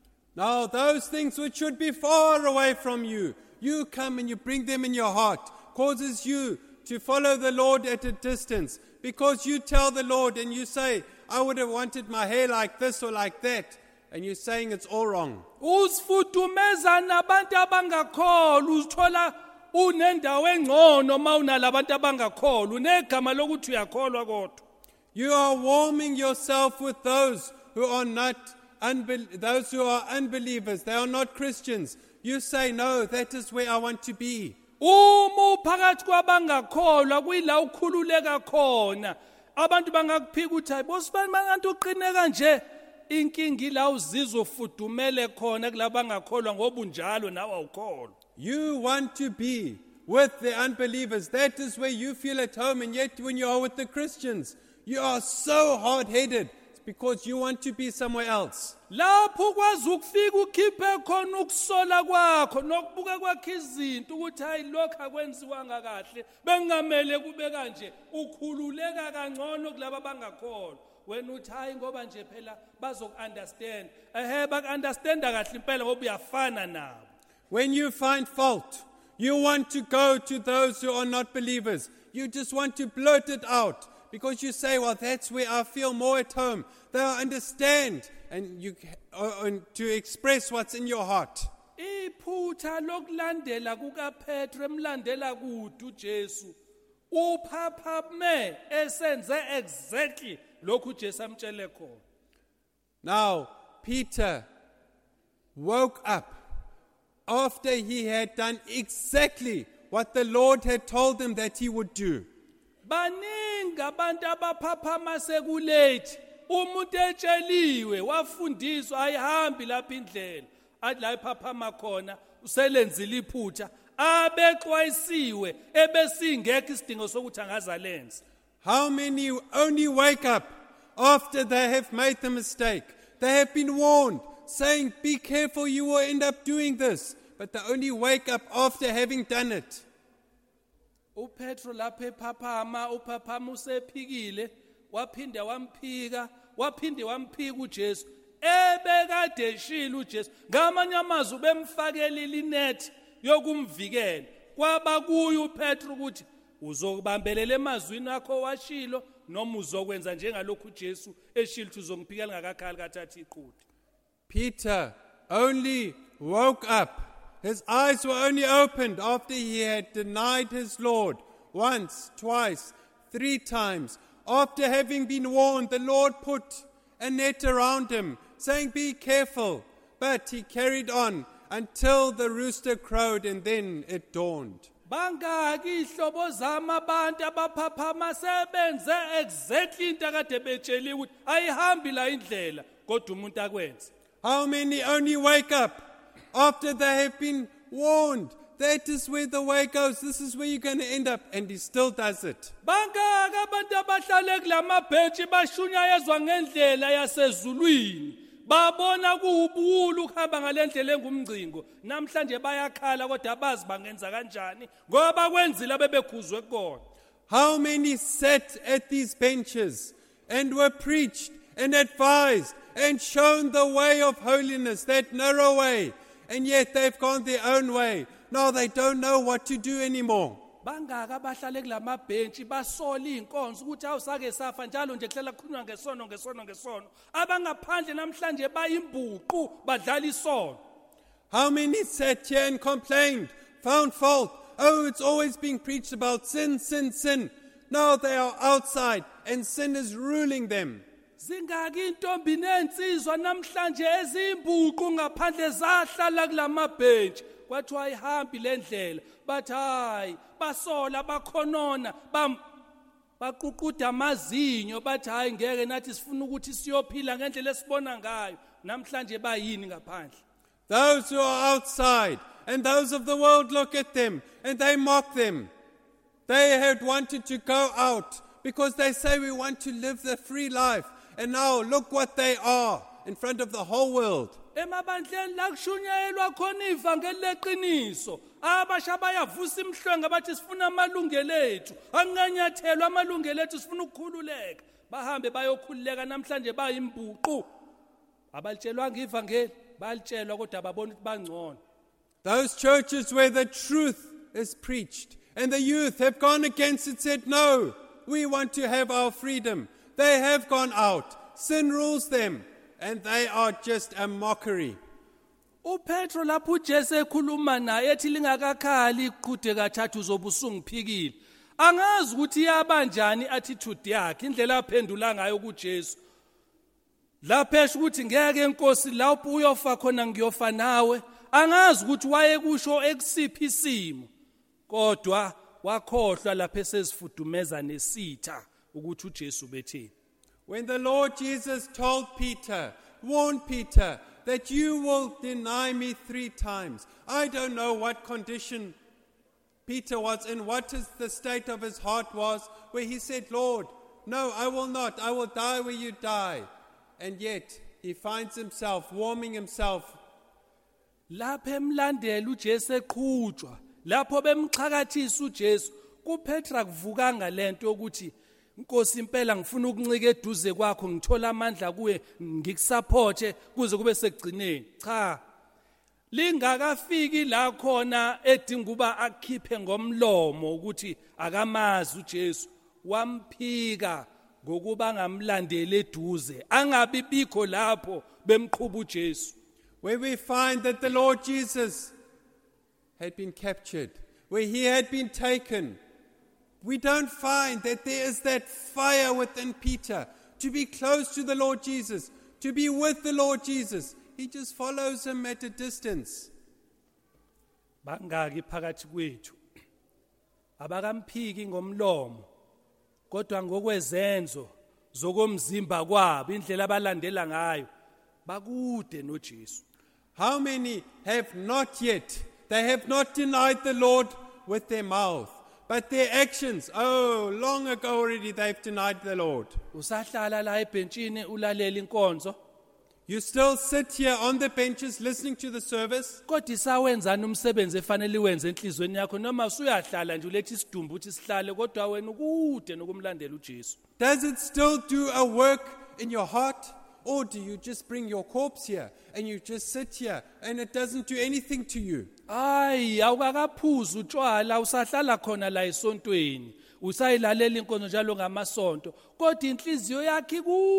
Now those things which should be far away from you, you come and you bring them in your heart, causes you to follow the Lord at a distance, because you tell the Lord and you say, I would have wanted my hair like this or like that. And you're saying it's all wrong. Usifudumeza nabantu abangakholwa uzithola unendawo engcono mawunalabantu abangakholwa unegama lokuthi uyakholwa kodwa. You are warming yourself with those who are not those who are unbelievers. They are not Christians. You say no, that is where I want to be. Uma phakathi kwabangakholwa kuyila ukhululeka khona abantu bangakuphika ukuthi ayibosibani bantu uqine kanje. Inkingi la uzizwe ufudumele khona kulabangakholwa ngoba unjalo nawe awukholwa. You want to be with the unbelievers. That is where you feel at home, and yet when you are with the Christians, you are so hard-headed. It's because you want to be somewhere else. lapho ukwazi ukufika ukhiphe khona ukusola kwakho nokubuka kwakho izinto ukuthi hayi lokho akwenziwanga kahle bengamele kube kanje ukhululeka kangcono kulabo abangakholwa wena uthi hayi ngoba nje phela bazoku-understand baku-understanda kahle impela ngoba uyafana nabo. When you find fault, you want to go to those who are not believers. You just want to blurt it out because you say, well, that's where I feel more at home. They'll understand and to express what's in your heart. Iphutha lokulandela kukaPetru emlandela kude uJesu uphaphame esenze exactly lokhu uJesu amtshele khona. Now, Peter woke up after he had done exactly what the Lord had told him that he would do. Baningi abantu abaphaphama sekulethi umuntu etsheliwe wafundiswa ayihambi lapha indlela athi la iphaphama khona uselenzile iphutha abexwayisiwe ebesingekho isidingo sokuthi angazalenza. How many only wake up after they have made the mistake? They have been warned, saying, be careful, you will end up doing this. But they only wake up after having done it. uPetru lapha ephaphama uphaphama usephikile waphinde wamphika uJesu ebekade eshila uJesu ngamanye amazwi bemfakelile inethi yokumvikela kwaba kuye uPetru ukuthi uzokubambelela emazwini akho washilo noma uzokwenza njengalokhu uJesu eshilo ukuthi uzongiphikela ngakakhali kathatha iqhude. Peter only woke up. His eyes were only opened after he had denied his Lord once, twice, 3 times. After having been warned, the Lord put a net around him, saying, be careful. But he carried on until the rooster crowed, and then it dawned. Bangaki ihlobo zami abantu abaphaphama sebenze exactly into akade betsheliwe ukuthi ayihambi la indlela kodwa umuntu akwenze. How many only wake up after they have been warned? That is where the way goes. This is where you're going to end up. And he still does it. Bangaki abantu abahlale kulamabhentshi bashunyayezwa ngendlela yasezulwini babona kuwubuwula ukuhamba ngalendlela engumngcingo namhlanje bayakhala kodwa abazi bangenza kanjani ngoba bakwenzile bebekhuzwe kona. How many sat at these benches and were preached and advised and shown the way of holiness, that narrow way, and yet they've gone their own way. Now they don't know what to do anymore. Bangaki abahlale kulamabhentshi basola inkonzo ukuthi awusake safa njalo nje kuhlela kukhulunywa ngesono abangaphandle namhlanje bayimbuqu badlala isono. How many sat here and complained, found fault? Oh, it's always being preached about sin, sin, sin. Now they are outside and sin is ruling them. Zingaki intombi nensizwa namhlanje ezimbuqu ngaphandle zahlala kulamabhentshi kwathiwa ayihambi lendlela bathi hayi basola bakhonona baququda amazinyo bathi hayi ngeke nathi sifuna ukuthi siyophila ngendlela esibona ngayo namhlanje bayini ngaphandle. Those who are outside and those of the world look at them and they mock them. They had wanted to go out because they say we want to live the free life. And now look what they are in front of the whole world. Emabandleni la kushunyayelwa khona ivangeli leqiniso abasha bayavusa imhlwenga bathi sifuna amalungelo ethu angenyathelwa amalungelo ethu sifuna ukukhululeka bahambe bayokhululeka namhlanje bayimbuqu abalitshelwanga ivangeli balitshelwa kodwa babona ukuthi bangcono. Those churches where the truth is preached and the youth have gone against it, said no, we want to have our freedom. They have gone out. Sin rules them. And they are just a mockery. uPetru lapho uJesu ekhuluma naye ethi lingakakhali iqhude kathathu uzobe usungiphikile. Angazi ukuthi yabanjani attitude yakhe indlela aphendula ngayo kuJesu. Lapho esho ukuthi ngeke inkosi lapho uyofa khona ngiyofa nawe. Angazi ukuthi wayekusho ekusiphi isimo. Kodwa wakhohlwa lapho esezifudumeza nesitha ukuthi uJesu bethini. When the Lord Jesus told Peter, warned Peter, that you will deny me 3 times. I don't know what condition Peter was in, what is the state of his heart was, where he said, Lord, no, I will not. I will die where you die. And yet, he finds himself warming himself. lapho emlandela uJesu eqhutshwa lapho bemxhakathisa uJesu kuPetra kuvukanga lento ukuthi Nkosi impela ngifuna ukuncika eduze kwakho ngithola amandla kuwe ngikusupport kuze kube sekugcineni cha lingakafiki la khona edinga kuba akhiphe ngomlomo ukuthi akamazi uJesu wamphika ngokuba ngamlandela eduze angabi bikho lapho bemqhuba uJesu. Where we find that the Lord Jesus had been captured, where he had been taken, we don't find that there is that fire within Peter to be close to the Lord Jesus, to be with the Lord Jesus. He just follows him at a distance. Bangaki phakathi kwethu abakamphiki ngomlomo kodwa ngokwezenzo zokomzimba kwabo indlela abalandela ngayo bakude noJesu. How many have not yet, they have not denied the Lord with their mouth, but their actions, long ago already they've denied the Lord. Usahlala la ebhentsini ulalela inkonzo You still sit here on the benches listening to the service, kodwa isawenzana umsebenzi efanele wenze enhlizweni yakho noma usuyahlala nje ulethi isidumbu uthi sihlale kodwa wena ukude nokumlandela uJesu. does it still do a work in your heart? Or do you just bring your corpse here and you just sit here and it doesn't do anything to you? Hayi awukakaphuza utshwala usahlala khona la esontweni usayilalela inkonzo njalo ngamasonto kodwa inhliziyo yakhe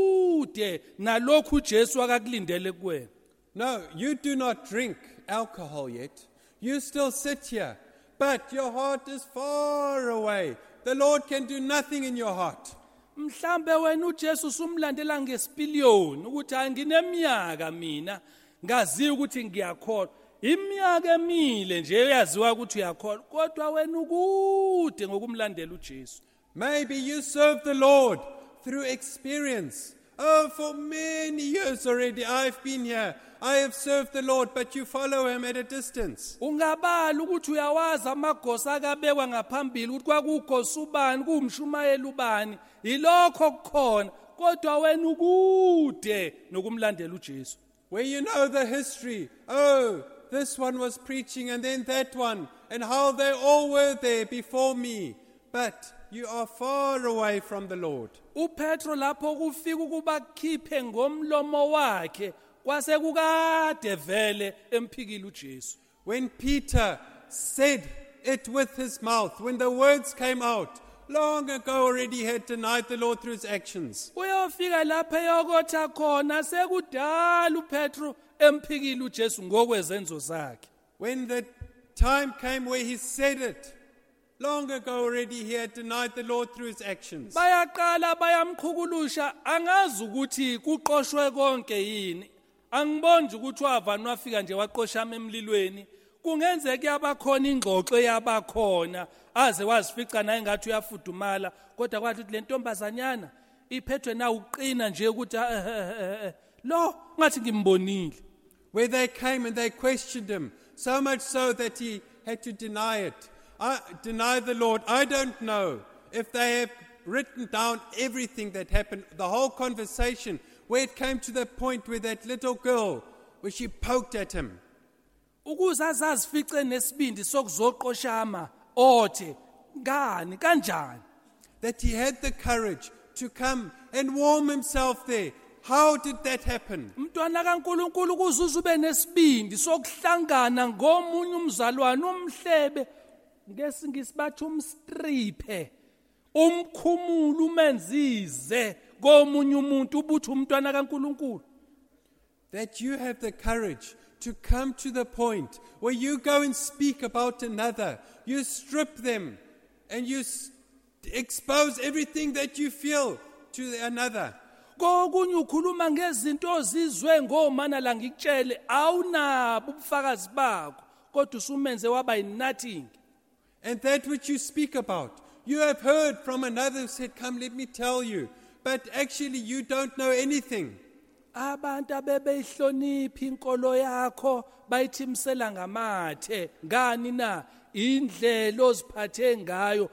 kude nalokhu uJesu akakulindele kuwena. No, you do not drink alcohol yet. You still sit here, but your heart is far away. The Lord can do nothing in your heart. Mhlambe wena uJesu usumlandela ngesipiliyoni ukuthi angineminyaka mina ngazi ukuthi ngiyakholwa iminyaka emile nje uyaziwa ukuthi uyakholwa kodwa wena ukude ngokumlandela uJesu. Maybe you serve the Lord through experience. For many years already I've been here. I have served the Lord, but you follow him at a distance. Ungabala ukuthi uyawazi amagosa akabekwa ngaphambili ukuthi kwakugosa ubani kumshumayela ubani ilokho kukhona kodwa wena ukude nokumlandela uJesu. Where you know the history. This one was preaching and then that one, and how they all were there before me. But you are far away from the Lord. uPetro lapho kufika ukuba khiphe ngomlomo wakhe kwase kukade vele emphikile uJesu. When Peter said it with his mouth, when the words came out, long ago already he had denied the Lord through his actions. Uyofika lapha eyokotha khona sekudala uPetro emphikile uJesu ngokwezenzo zakhe. When the time came where he said it, long ago already he had denied the Lord through his actions. Bayaqala bayamkhukulusha angazi ukuthi kuqoshwe konke yini. Angiboni ukuthi wavana wafika nje waqoshama emlilweni. Kungenzeka yabakhona ingxoxo yabakhona aze wazifica naye ngathi uyafudumala kodwa kwathi le ntombazanyana iphethwe na uqina nje ukuthi lo ngathi ngimbonile. Where they came and they questioned him, so much so that he had to deny it. Deny the Lord. I don't know if they have written down everything that happened, the whole conversation, where it came to the point where that little girl, where she poked at him. Ukuzazazifice nesibindi sokuzoqoshama othe ngani kanjani. That he had the courage to come and warm himself there. How did that happen? Mntwana kaNkuluNkulu kuzuza ube nesibindi sokuhlangana ngomunye umzalwane umhlebe ngesingisi bathi umstriphe umkhumula umenzize komunye umuntu ubuthi umntwana kaNkuluNkulu. That you have the courage to come to the point where you go and speak about another. You strip them and you expose everything that you feel to another. Kokunye ukhuluma ngezinto ozizwe ngomana la ngikutshele awunabo ubufakazi bakho kodwa usumenze waba nothing. And that which you speak about, you have heard from another who said, come let me tell you, but actually you don't know anything. abantu abebeyihlonipha inkolo yakho bayithimsela ngamathe ngani na indlela oziphathe ngayo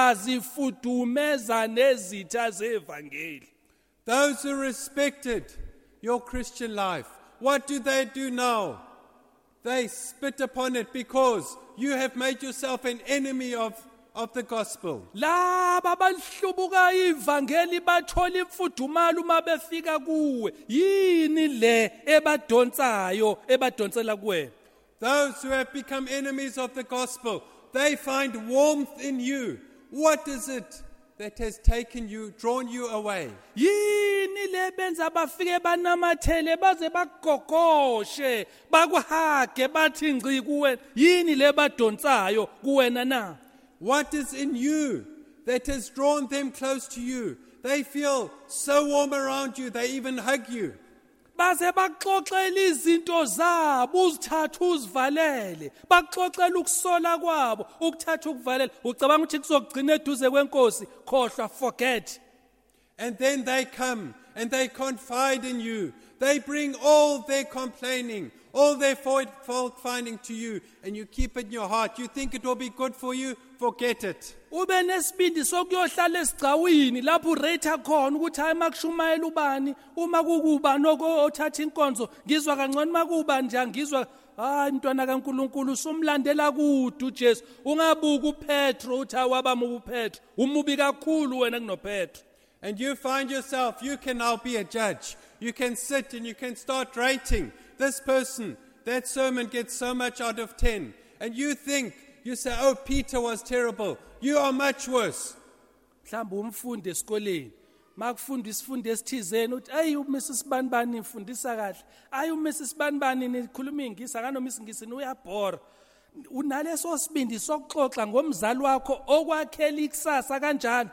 wazifudumeza nezitha zevangeli. Those who respected your Christian life, what do they do now? They spit upon it because you have made yourself an enemy of the gospel. Laba balihlubuka ivangeli bathola imfudumalo uma befika kuwe yini le ebadonsayo ebadonsela kuwe. Those who have become enemies of the gospel, they find warmth in you. What is it that has taken you, drawn you away? Yini le benza bafike banamathele baze bagogoshe bakuhage bathi ngci kuwe yini le badonsayo kuwena na? What is in you that has drawn them close to you? They feel so warm around you, they even hug you. Baze baxoxela izinto zabo uzithatha uzivalele baxoxela ukusola kwabo ukuthatha ukuvalela ucabanga ukuthi kuzogcina eduze kwenkosi khohlwa forget. And then they come and they confide in you. They bring all their complaining, all their fault finding to you, and you keep it in your heart. You think it will be good for you, forget it. Ube nesibindi sokuyohlala esigcawini lapho urate khona ukuthi hayi makushumayela ubani uma kukuba noko othatha inkonzo ngizwa kangcono makuba nje ngizwa hayi mntwana kaNkuluNkulu usumlandela kude uJesu ungabuka uPetro uthi awabama uPetro umubi kakhulu wena kunoPetro. And you find yourself, you can now be a judge. You can sit and you can start rating this person. That sermon gets so much out of 10. And you think, you say, oh, Peter was terrible. You are much worse. Mhlawumbe umfundi esikoleni makufunda isifundo esithizeni uthi ayi uMrs Banibani ifundisa kahle ayi uMrs Banibani nikhuluma ingisi akano misingisi uyabhora unaleso sibindi sokuxoxa ngomzali wakho okwakhela ikusasa kanjani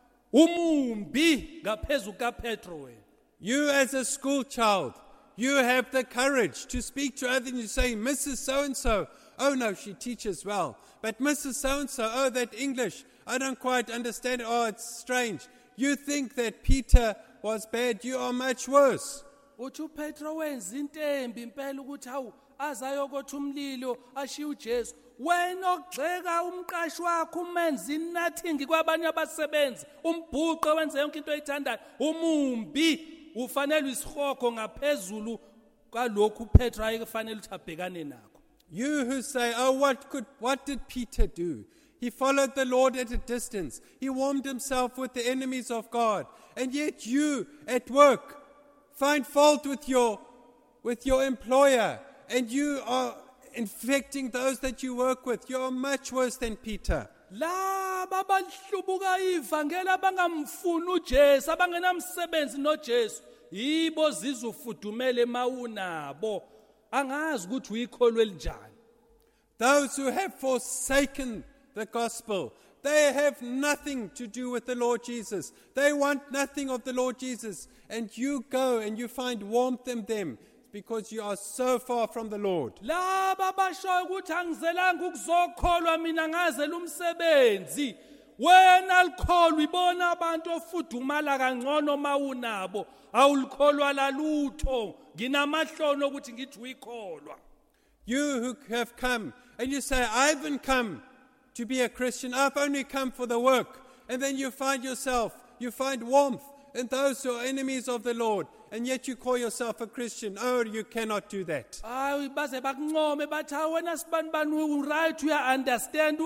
umumbi ngaphezulu kaPetro wena. You as a school child, you have the courage to speak to others and you say, Mrs. So-and-so, oh no, she teaches well. But Mrs. So-and-so, oh, that English, I don't quite understand it. Oh, it's strange. You think that Peter was bad, you are much worse. Uthi uPetro wenza into embi impela ukuthi hawu azayokotha umlilo ashiya uJesu. Wena ogxeka umqashi wakho umenza nothing kwabanye abasebenzi umbhuqe wenze yonke into oyithandayo umumbi ufanele isikhokho ngaphezulu kwalokhu uPetro ayekufanele ukuthi abhekane nakho. You who say, oh, what did Peter do? He followed the Lord at a distance. He warmed himself with the enemies of God. And yet you at work find fault with your employer and you are infecting those that you work with. You are much worse than Peter. Laba balihlubuka ivangeli abangamfuni uJesu abangenamsebenzi noJesu yibo zizufudumele mawunabo angazi ukuthi uyikholwe elinjani. Those who have forsaken the gospel, they have nothing to do with the Lord Jesus. They want nothing of the Lord Jesus. And you go and you find warmth in them because you are so far from the Lord. Laba bashoyo ukuthi angizelanga ukuzokholwa mina ngazela umsebenzi wena likholwa ibona abantu ofudumala kangcono mawunabo awulikholwa lalutho nginamahlono ukuthi ngithi uyikholwa. You who have come and you say, I haven't come to be a Christian, I've only come for the work. And then you find warmth in those who are enemies of the Lord. And yet you call yourself a Christian. Oh, you cannot do that. Ayi baze bakuncome bathi wena sibanibani right you understand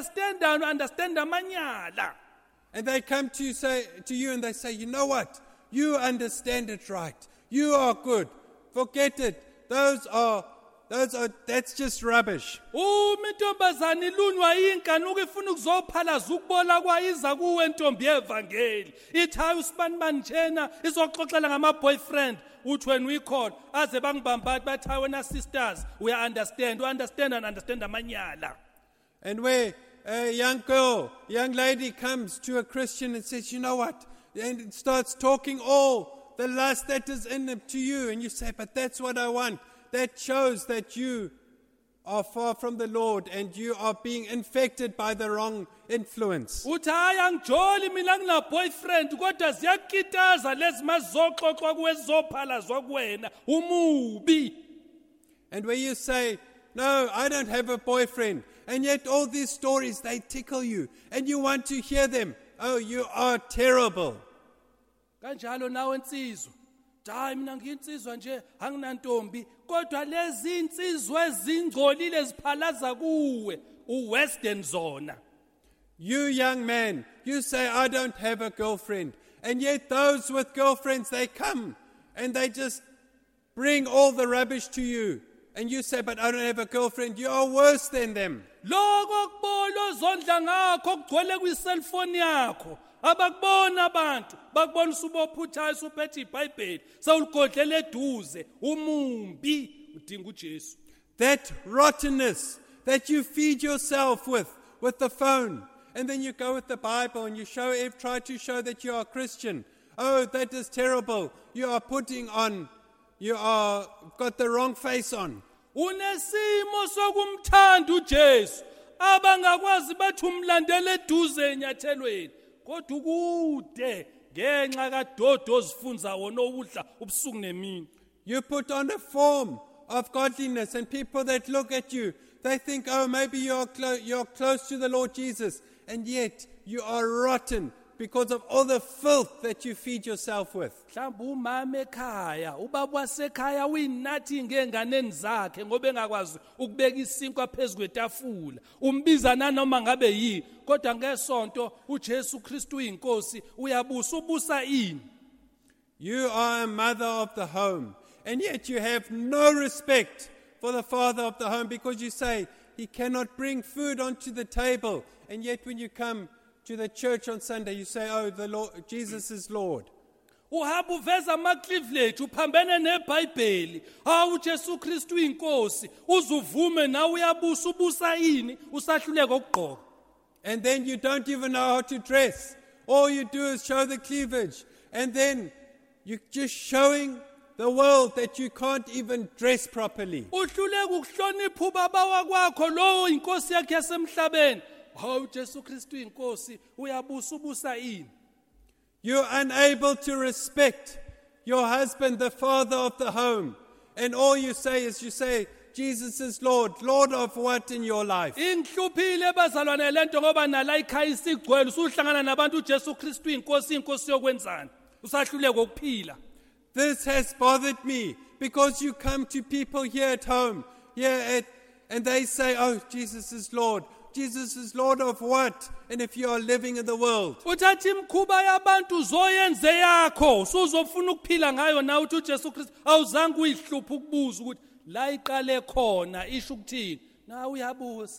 amanyala. And they come to you and they say, you know what? You understand it right. You are good. Forget it. That's just rubbish. Intombazana ilunywa inkanuko ifuna ukuzophalaza ukubola kwayiza kuwe ntombi yevangeli ithi hayi usibanibani njena izoxoxela ngama-boyfriend uthi wena uyikhona aze bangibambathi bathi hayi wena sisters we understand amanyala. And where a young lady comes to a Christian and says, you know what, and starts talking all the lust that is in them to you, and you say, but that's what I want. That shows that you are far from the Lord and you are being infected by the wrong influence. uthi hayi angijoli mina ngina-boyfriend kodwa ziyakitaza lezi mazizoxoxwa kuwe zizophalazwa kuwena umubi. And where you say, no, I don't have a boyfriend, and yet all these stories, they tickle you, and you want to hear them. Oh, you are terrible. Kanjalo nawe insizwa hayi mina ngiyinsizwa nje anginantombi kodwa lezi insizwa ezingcolile ziphalaza kuwe uwestern zona. You young man, you say, I don't have a girlfriend, and yet those with girlfriends, they come, and they just bring all the rubbish to you. And you say, but I don't have a girlfriend. You are worse than them. Lokho kubona ozondla ngakho kugcwele kwi-cellphone yakho abakubona abantu bakubona usubophuthayo usuphethe iBhayibheli sawuligodlela eduze umumbi udinga uJesu. That rottenness that you feed yourself with the phone, and then you go with the Bible and you try to show that you are a Christian. Oh, that is terrible. You are got the wrong face on. Unesimo sokumthanda uJesu abangakwazi bathi umlandela eduze enyathelweni kodwa ukude ngenxa kadodo ozifunza wona obudla ubusuku nemini. You put on a form of godliness, and people that look at you, they think, oh, maybe you're close to the Lord Jesus, and yet you are rotten because of all the filth that you feed yourself with. Mhlawumbe umama ekhaya ubaba wasekhaya uyinathi ngenganeni zakhe ngoba engakwazi ukubeka isinkwa phezulu kwetafula umbiza nanoma ngabe yini kodwa ngesonto uJesu Kristu uyinkosi ubusa ini. You are a mother of the home, and yet you have no respect for the father of the home because you say he cannot bring food onto the table, and yet when you come to the church on Sunday, you say, oh, the Lord, Jesus is Lord. Uhamba uveza ama-cleavage uphambene neBhayibheli uJesu Kristu uyinkosi uzuvume nawe ubusa ini usahluleka ukugqoka. And then you don't even know how to dress. All you do is show the cleavage, and then you're just showing the world that you can't even dress properly. Uhluleka ukuhlonipha ubaba wakwakho lo inkosi yakhe yasemhlabeni. uJesu Kristu inkosi ubusa ini. You're unable to respect your husband, the father of the home. And all you say is, Jesus is Lord. Lord of what in your life? Ingihluphile bazalwane lento ngoba nala ikhaya isigcwele usuhlangana nabantu uJesu Kristu inkosi yokwenzana. Usahluleka ukuphila. This has bothered me because you come to people here at home, and they say, oh, Jesus is Lord. Jesus is Lord of what? And if you are living in the world. Uthatha imkhuba yabantu zoyenze yakho usuzofuna ukuphila ngayo na uthi uJesu Kristu awuzange uyihlupha ukubuza ukuthi la iqale khona isho ukuthini na uyabuza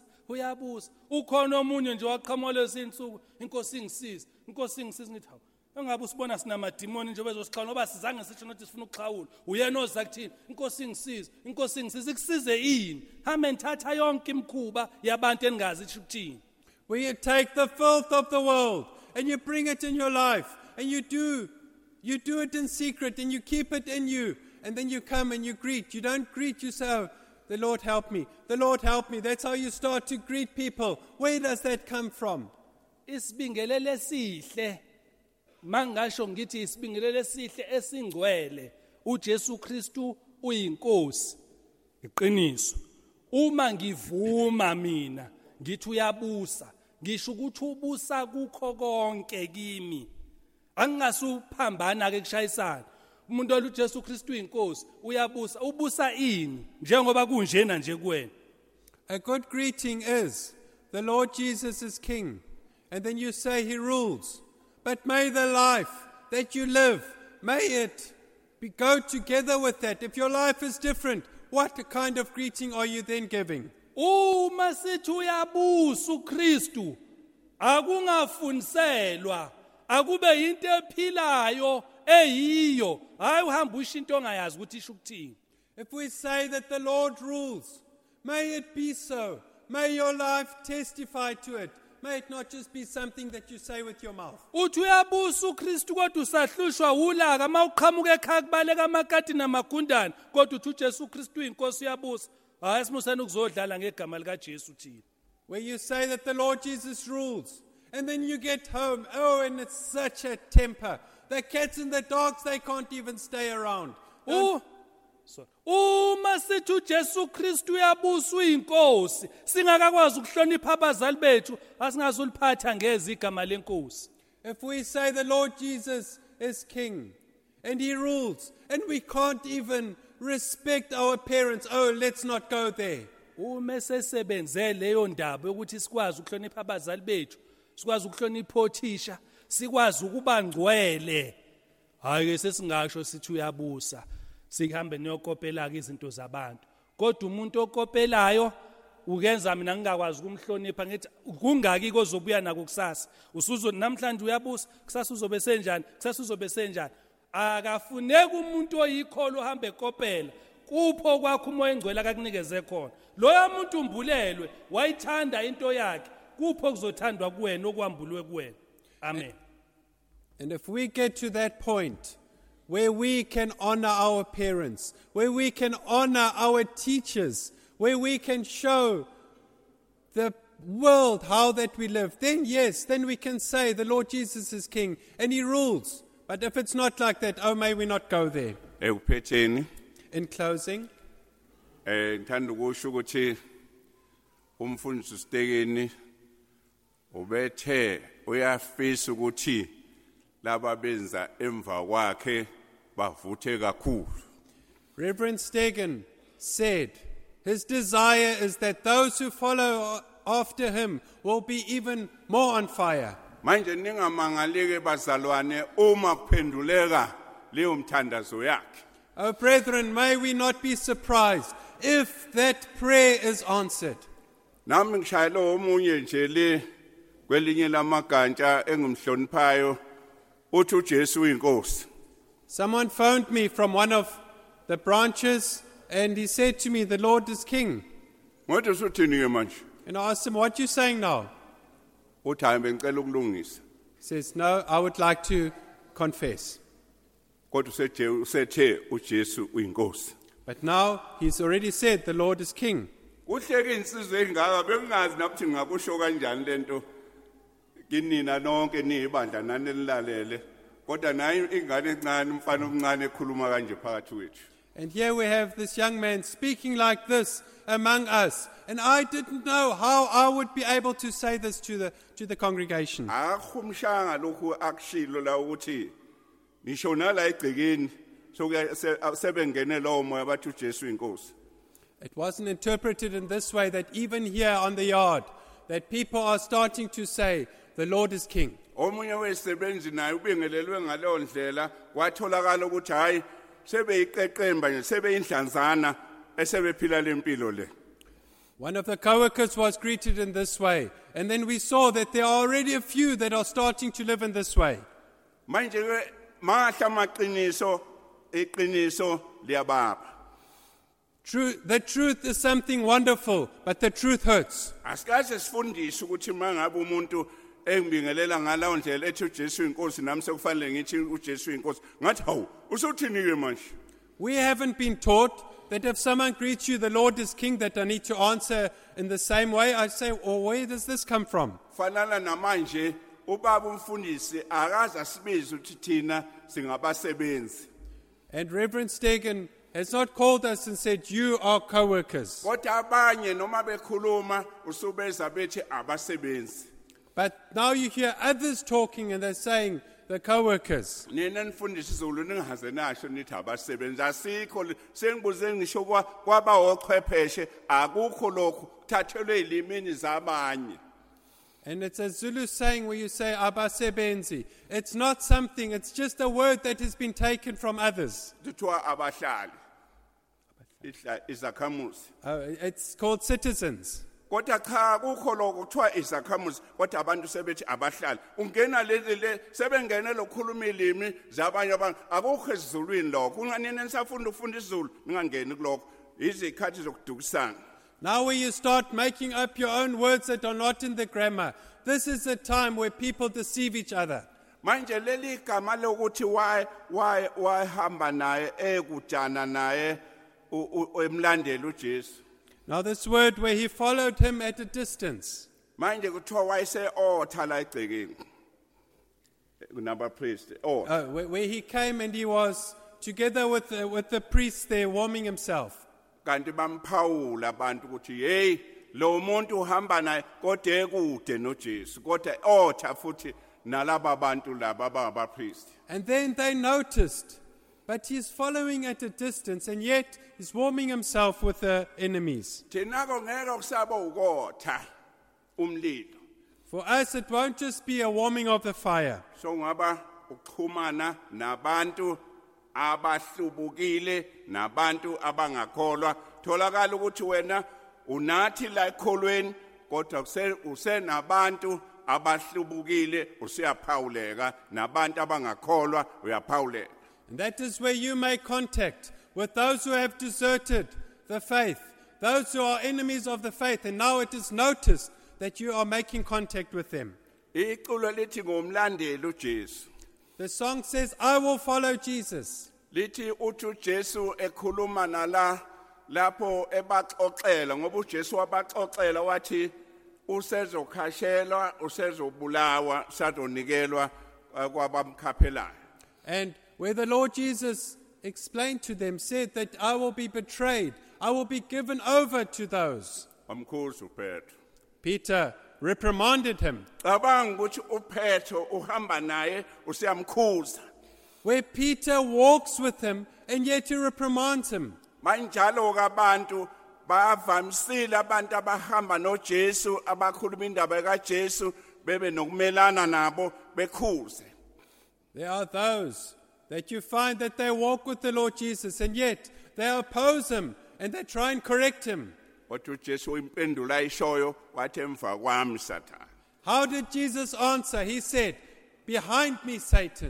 ukhona omunye nje waqhamuka lesinsuku inkosi ingisize ngithi hawu engabe usibona sinamadimoni nje bezosixhawula ngoba sizange sisho nokuthi sifuna ukuxhawula uyena oza kuthini inkosi ingisize ikusize ini hamba nithatha yonke imkhuba yabantu engazi isho ukuthini. Where you take the filth of the world and you bring it in your life, and you do it in secret and you keep it in you, and then you come and you greet. You don't greet, you say, oh, the Lord help me, the Lord help me. That's how you start to greet people. Where does that come from? Isibingelele sihle mangasho ngithi isibingelele sihle esingcwele uJesu Kristu uyinkosi iqiniso. Uma ngivuma mina ngithi uyabusa ngisho ukuthi ubusa kukho konke kimi angingasuphambana ke kushayisana umuntu olu Jesu Kristu inkosi ubusa ini njengoba kunjena nje kuwena. A good greeting is the Lord Jesus is King, and then you say he rules, but may the life that you live, may it go together with that. If your life is different, what kind of greeting are you then giving? Uma sithi uyabusa uKristu akungafunselwa akube into ephilayo eyiyo hayi uhamba usho into ongayazi ukuthi isho ukuthini. If we say that the Lord rules, may it be so. May your life testify to it. May it not just be something that you say with your mouth. Uthi uyabusa uKristu kodwa usahlushwa ulaka mawuqhamuka ekhaya kubaleka amakati namagundane kodwa uthi uJesu Kristu inkosi uyabusa hayi simusena ukuzodlala ngegama lika Jesu thina. where you say that the Lord Jesus rules, and then you get home, and it's such a temper. The cats and the dogs, they can't even stay around. Uma sithi uJesu Kristu uyabusa uyinkosi, singakakwazi ukuhlonipha abazali bethu, asingazuliphatha ngezi igama lenkosi. If we say the Lord Jesus is king, and he rules, and we can't even respect our parents, let's not go there. Uma sesebenze leyo ndaba ukuthi sikwazi ukuhlonipha abazali bethu, sikwazi ukuhlonipha othisha, sikwazi ukuba ngcwele, hayi ke sesingasho sithi uyabusa, sihambe niyokopela ke izinto zabantu. Kodwa umuntu okopelayo ukenza mina ngingakwazi ukumhlonipha ngithi kungaki kozobuya nako kusasa. Usuzo namhlanje uyabusa, kusasa uzobe senjani, kusasa uzobe senjani. Akafuneki umuntu oyikholo uhambe ekopela. Kupho kwakho umoya engcwele akakunikeze khona. Loya muntu umbulelwe, wayithanda into yakhe. Kupho kuzothandwa kuwena okwambulwe kuwena. Amen. And if we get to that point where we can honor our parents, where we can honor our teachers, where we can show the world how that we live, then yes, then we can say the Lord Jesus is king and he rules. But if it's not like that, may we not go there. In closing, ngithanda ukusho ukuthi umfundisi uStekeni ubethe uyafisa ukuthi laba benza emva kwakhe bavuthe kakhulu. Reverend Stegen said his desire is that those who follow after him will be even more on fire. Manje ningamangalike bazalwane uma kuphenduleka leyo mthandazo yakhe. Oh brethren, may we not be surprised if that prayer is answered. Nami ngishayela omunye nje le kwelinye lamagantya engumhloniphayo uthi uJesu uyinkosi. Someone phoned me from one of the branches and he said to me, the Lord is king. Ngoba usuthini ke manje? And I asked him, what are you saying now? Uthi hayi bengicela ukulungisa. He says, no, I would like to confess. Kodwa usethe uJesu uyinkosi. But now he's already said the Lord is king. Kuhleke insizwe engaka bengazi nakuthi ngakusho kanjani lento kinina nonke niyibandla nani lilalele kodwa nayi ingane encane umfana omncane ekhuluma kanje phakathi kwethu. And here we have this young man speaking like this among us. And I didn't know how I would be able to say this to the congregation. Akhumshanga lokhu akushilo la ukuthi nisho nala egcikeni sebengene lo moya bathi uJesu inkosi. It wasn't interpreted in this way that even here on the yard that people are starting to say the Lord is king. Omunye wesebenzi naye ubingelelwe ngaleyo ndlela kwatholakala ukuthi hayi sebeyiqeqemba nje sebeyindlanzana esebephila lempilo le. One of the co-workers was greeted in this way, and then we saw that there are already a few that are starting to live in this way. Manje ke mahla maqiniso iqiniso liyababa. The truth is something wonderful, but the truth hurts. Asikaze sifundise ukuthi mangabe umuntu engibingelela ngalawo ndlela ethi uJesu inkosi nami sekufanele ngithi uJesu inkosi ngathi hawu usuthini ke manje. We haven't been taught that if someone greets you, the Lord is king, that I need to answer in the same way. I say, where does this come from? Fanala namanje ubaba umfundisi akaza sibize ukuthi thina singabasebenzi. And Reverend Stegen has not called us and said, you are co-workers. Kodwa abanye noma bekhuluma usubeza bethi abasebenzi. But now you hear others talking and they're saying, the co-workers. Nina nifundisa izulu ningaze nasho nithi abasebenzi asikho sengibuze ngisho kwaba ochwepheshe akukho lokho kuthathelwe ilimini zabanye. And it's a Zulu saying where you say abasebenzi. It's not something, it's just a word that has been taken from others. Kuthiwa abahlali. Izakhamuzi. It's called citizens. Kodwa cha kukho lokho kuthiwa izakhamuzi kodwa abantu sebethi abahlali. Ungena le sebengene lokukhuluma ilimi zabanye abantu akukho esizulwini lokho. Unganini nisafunda ukufunda isiZulu ningangeni kulokho. Izikhathi zokudukisana. Now where you start making up your own words that are not in the grammar, this is a time where people deceive each other. Manje leli gama lokuthi why hamba naye ekujana naye emlandela uJesu. Now this word where he followed him at a distance. manje kuthiwa wayese-otha la egcekeni kunabapriest Where he came and he was together with the priests there warming himself. kanti bamphawula abantu ukuthi hey lo muntu uhamba naye kodwa ekude noJesu kodwa otha futhi nalaba bantu laba abangabapriest. And then they noticed, but he's following at a distance and yet he's warming himself with the enemies. Thina-ko ngeke kusaba ukotha umlilo. For us, it won't just be a warming of the fire. So ngaba ukuxhumana nabantu abahlubukile nabantu abangakholwa tholakala ukuthi wena unathi la ekholweni kodwa usenabantu abahlubukile usiyaphawuleka nabantu abangakholwa uyaphawuleka. And that is where you make contact with those who have deserted the faith, those who are enemies of the faith, and now it is noticed that you are making contact with them. Iculo lithi ngomlandeli uJesu. The song says, I will follow Jesus. Lithi uthi uJesu ekhuluma nala lapho ebaxoxela ngoba uJesu wabaxoxela wathi usezokhashelwa usezobulawa sadonikelwa kwabamkhaphelayo. And where the Lord Jesus explained to them, said that I will be betrayed, I will be given over to those. Wamkhuza uPetro. Peter reprimanded him. Cabanga ukuthi uPetro uhamba naye usiyamkhuza. Where Peter walks with him and yet he reprimands him. Manjalo kabantu bavamisile abantu abahamba noJesu abakhuluma indaba kaJesu bebe nokumelana nabo bekhuze. There are those that you find that they walk with the Lord Jesus and yet they oppose him and they try and correct him. Kodwa uJesu impendulo ayishoyo wathi emva kwami Satan. How did Jesus answer? He said, behind me, Satan.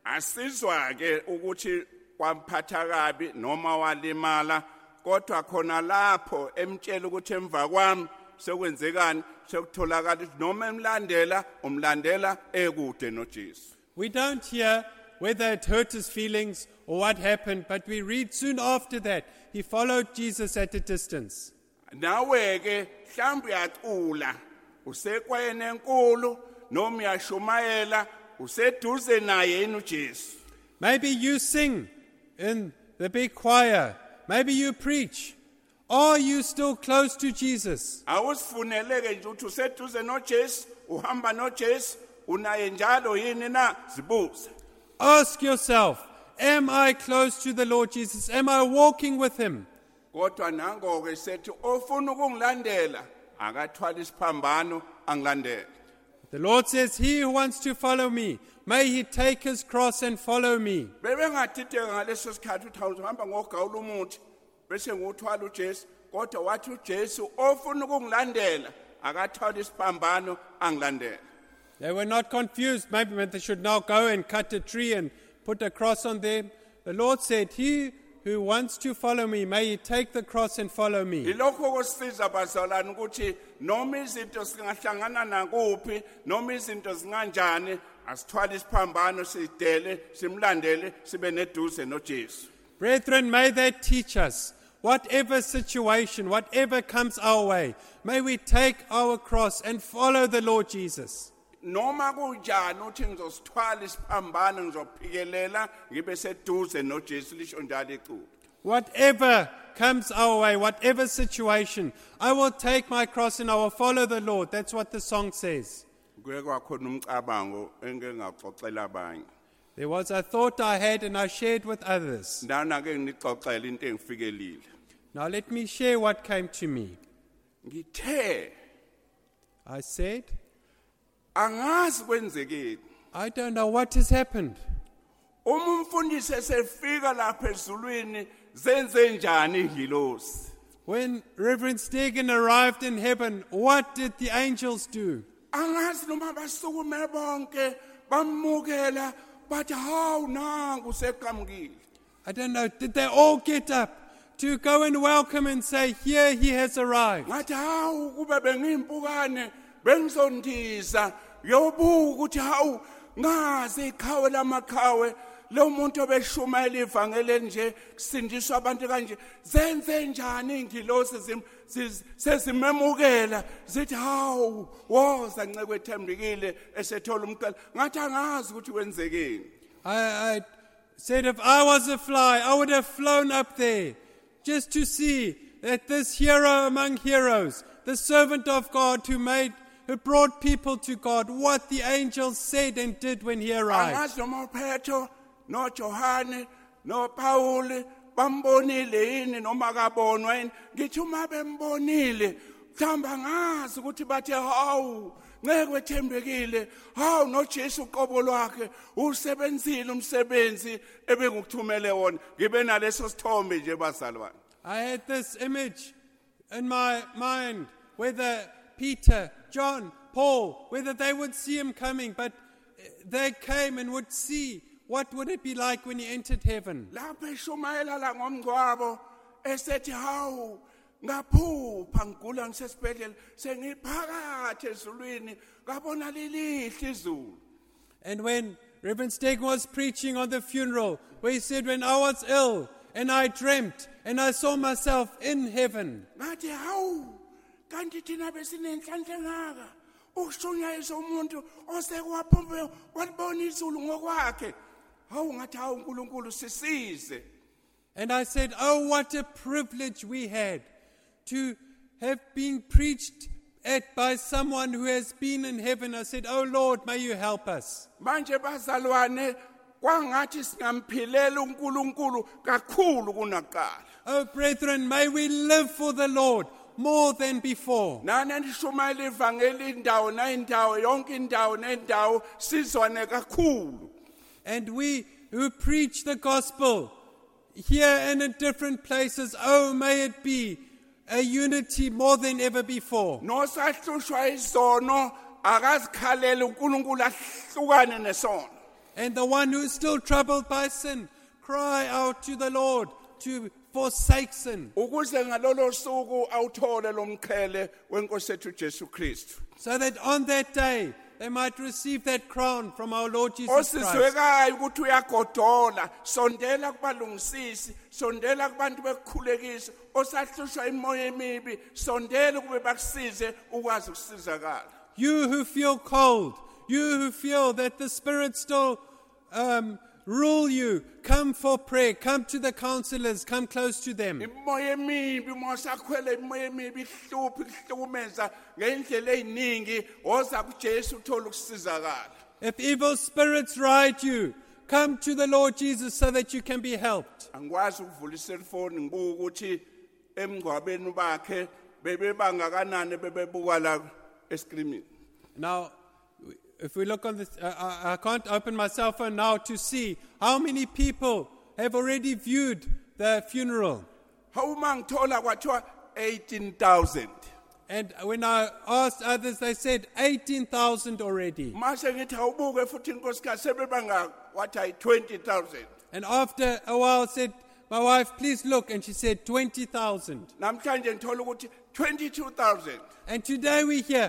Asizwa ke ukuthi kwamphatha kabi noma walimala kodwa khona lapho emtshela ukuthi emva kwami sekwenzekani sekutholakala ukuthi noma emlandela umlandela ekude noJesu. We don't hear whether it hurt his feelings or what happened, but we read soon after that, he followed Jesus at a distance. Nawe ke mhlawumbe uyacula usekwayene enkulu noma uyashumayela useduze naye yena uJesu. Maybe you sing in the big choir. Maybe you preach. Are you still close to Jesus? Awusifuneleke nje ukuthi useduze noJesu uhamba noJesu unaye njalo yini na zibuze. Ask yourself, am I close to the Lord Jesus? Am I walking with him? Kodwa nango ke sethi ofuna ukungilandela akathwala isiphambano angilandele. The Lord says, he who wants to follow me, may he take his cross and follow me. Bebengadideka ngaleso sikhathi uthi awuhamba ngogawula umuthi bese nguthwala uJesu kodwa wathi uJesu ofuna ukungilandela akathwala isiphambano angilandele. They were not confused, maybe when they should now go and cut a tree and put a cross on them. The Lord said, he who wants to follow me, may he take the cross and follow me. Ilokho kosiza bazalwane ukuthi noma izinto singahlangana nakuphi noma izinto zinganjani asithwala isiphambano sidele simlandele sibe neduze noJesu. Brethren, may that teach us, whatever situation, whatever comes our way, may we take our cross and follow the Lord Jesus. Noma kunjani uthi ngizosithwala isiphambano ngizophikelela ngibe seduze noJesu lisho njalo iculo. Whatever comes our way, whatever situation, I will take my cross and I will follow the Lord. That's what the song says. Kuye kwakhona umcabango engeke ngaxoxela abanye. There was a thought I had and I shared with others. Ndana ke ngixoxela into engifikelile. Now let me share what came to me. Ngithe I said, angazi kwenzekeni. I don't know what has happened. Uma umfundisi esefika lapha ezulwini zenze njani ingilosi? When Reverend Stegen arrived in heaven, what did the angels do? Angazi noma basukume bonke bamukela bathi hawu nangu sekamukile. I don't know, did they all get up to go and welcome and say, here he has arrived? Ngathi hawu kube bengimpukane bengizondiza yobuka ukuthi hawu ngaze iqhawe lamakhawe lo muntu obeshumayela ivangeli nje kusindiswa abantu kanje zenze njani ingilosi sezimemukela zithi hawu woza nceke ethembekile esethola umqala ngathi angazi ukuthi kwenzekeni. I said if I was a fly, I would have flown up there just to see that this hero among heroes, the servant of God who brought people to God, what the angels said and did when he arrived. Angazi noma uPetro no Johane no Paul bambonile yini noma kabonwa yini ngithi uma bembonile mhlamba ngazi ukuthi bathe hawu nceke wethembekile hawu noJesu uqobo lwakhe usebenzile umsebenzi ebengikuthumele wona ngibe naleso sithombe nje bazalwane. I had this image in my mind whether Peter, John, Paul, whether they would see him coming, but they came and would see what would it be like when he entered heaven. Lapho eshumayela la ngomgcwabo esethi hawu ngaphupha ngigula ngisesibhedlela sengiphakathi ezulwini ngabona lilihle izulu. And when Reverend Steg was preaching on the funeral, where he said, when I was ill and I dreamt and I saw myself in heaven, ngathi hawu kanti thina besinenhlanhla ngaka ukushunyayisa umuntu osekwaphumbe walibona izulu ngokwakhe hawu ngathi hawu uNkulunkulu sisize. and I said, oh, what a privilege we had to have been preached at by someone who has been in heaven. I said, oh Lord, may you help us. Manje bazalwane kwangathi singamphilela uNkulunkulu kakhulu kunaqala. Oh brethren, may we live for the Lord more than before. Nani ndishumayela ivangeli indawo nayindawo yonke indawo nendawo sizwane kakhulu. And we who preach the gospel here and in different places, oh, may it be a unity more than ever before. Nosahlushwa isono akazikhalele uNkulunkulu ahlukane nesono. And the one who is still troubled by sin, cry out to the Lord to forsake sin, Ukuze ngalolo suku awuthole lomqhele wenkosi yethu Jesu Kristu. so that on that day they might receive that crown from our Lord Jesus Christ. Osizwekayo ukuthi uyagodola sondela kubalungisisi sondela kubantu bekukhulekisa osahlushwa imoya emibi sondela kube bakusize ukwazi ukusizakala. You who feel cold, you who feel that the Spirit still rule you, come for prayer, come to the counselors, come close to them. Imoya emibi mosakhwele imoya emibi ihluphi ihlukumeza ngendlela eziningi oza kuJesu uthola ukusizakala. If evil spirits ride you, come to the Lord Jesus so that you can be helped. Angikwazi ukuvula iselfoni ngibuka ukuthi emgcwabeni bakhe bebebangakanani bebebuka la escreenini. Now, if we look on this, I can't open my cell phone now to see how many people have already viewed the funeral. Hawuma ngithola kwathiwa 18,000. And when I asked others, they said 18,000 already. Mase ngithi awubuke futhi inkosikazi sebebanga wathi ay 20,000. And after a while, I said, my wife, please look. And she said 20,000. Namhlanje ngithola ukuthi 22,000. And today we hear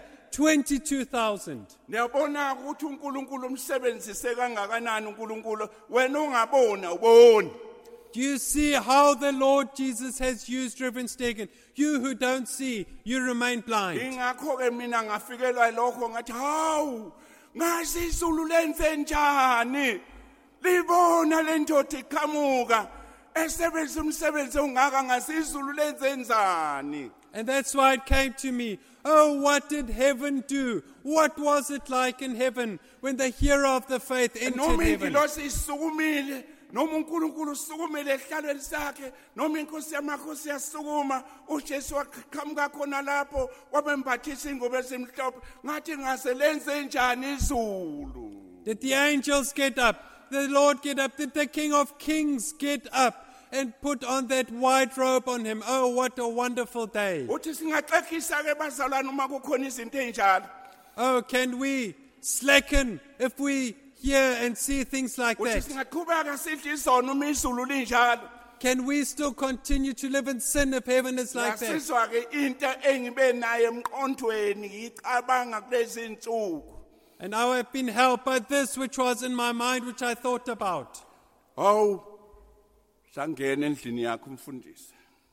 22,000. Niyabona ukuthi uNkulunkulu umsebenzise kangakanani uNkulunkulu wena ungabona uboni. Do you see how the Lord Jesus has used Reverend Stegen? You who don't see, you remain blind. Ingakho ke mina ngafikelwa lokho ngathi hawu ngazi izulu lenze njani libona lendoda iqhamuka esebenza umsebenzi ongaka ngazi izulu lenze njani. And that's why it came to me. Oh, what did heaven do? What was it like in heaven when the hero of the faith entered Noma heaven? ingilosi isukumile noma uNkulunkulu usukumile ehlalweni sakhe noma inkosi yamakhosi yasukuma uJesu waqhamuka khona lapho wabembathisa ingobe ezimhlophe ngathi ngase lenze njani izulu. Did the angels get up? The Lord get up? Did the King of Kings get up and put on that white robe on him? Oh, what a wonderful day. Uthi singaxekisa ke bazalwane uma kukhona izinto enjalo. Oh, can we slacken if we hear and see things like Uthi that? singaqhubeka sidle izono uma izulu linjalo. Can we still continue to live in sin if heaven is like that? Yasizwa ke into engibe naye emqondweni ngicabanga kulezi insuku. And now I've been helped by this which was in my mind, which I thought about. hawu sangena endlini yakho umfundisi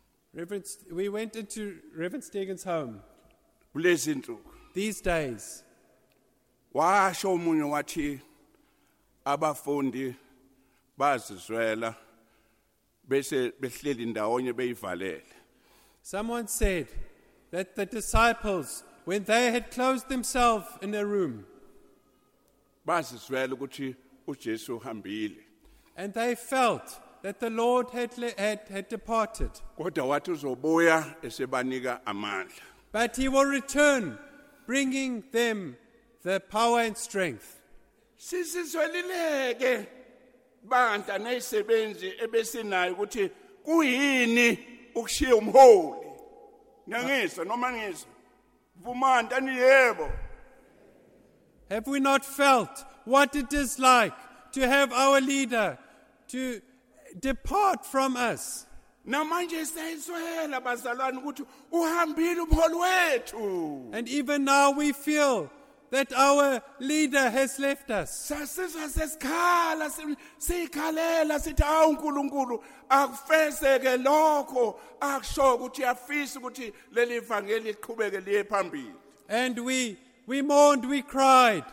We went into Reverend Stegen's home kulezi nsuku these days. washo umunye wathi abafundi bazizwela bese behleli ndawonye beyivalele Someone said that the disciples, when they had closed themselves in a room, bazizwela ukuthi uJesu uhambile and they felt that the Lord had departed, kodwa wathi uzobuya esebanika amandla but he will return, bringing them the power and strength. sisizwelileke bandla nezisebenzi ebesinayo ukuthi kuyini ukushiya umholi ngiyangizwa noma ngizwa vumanda ni yebo Have we not felt what it is like to have our leader to depart from us? namanje siyayizwela bazalwane ukuthi uhambile umholi wethu And even now we feel that our leader has left us. sasizwa sesikhala sikhalela sithi awu uNkulunkulu akufezeke lokho akusho ukuthi afisa ukuthi leli ivangeli liqhubeke liye phambili And we mourned, we cried.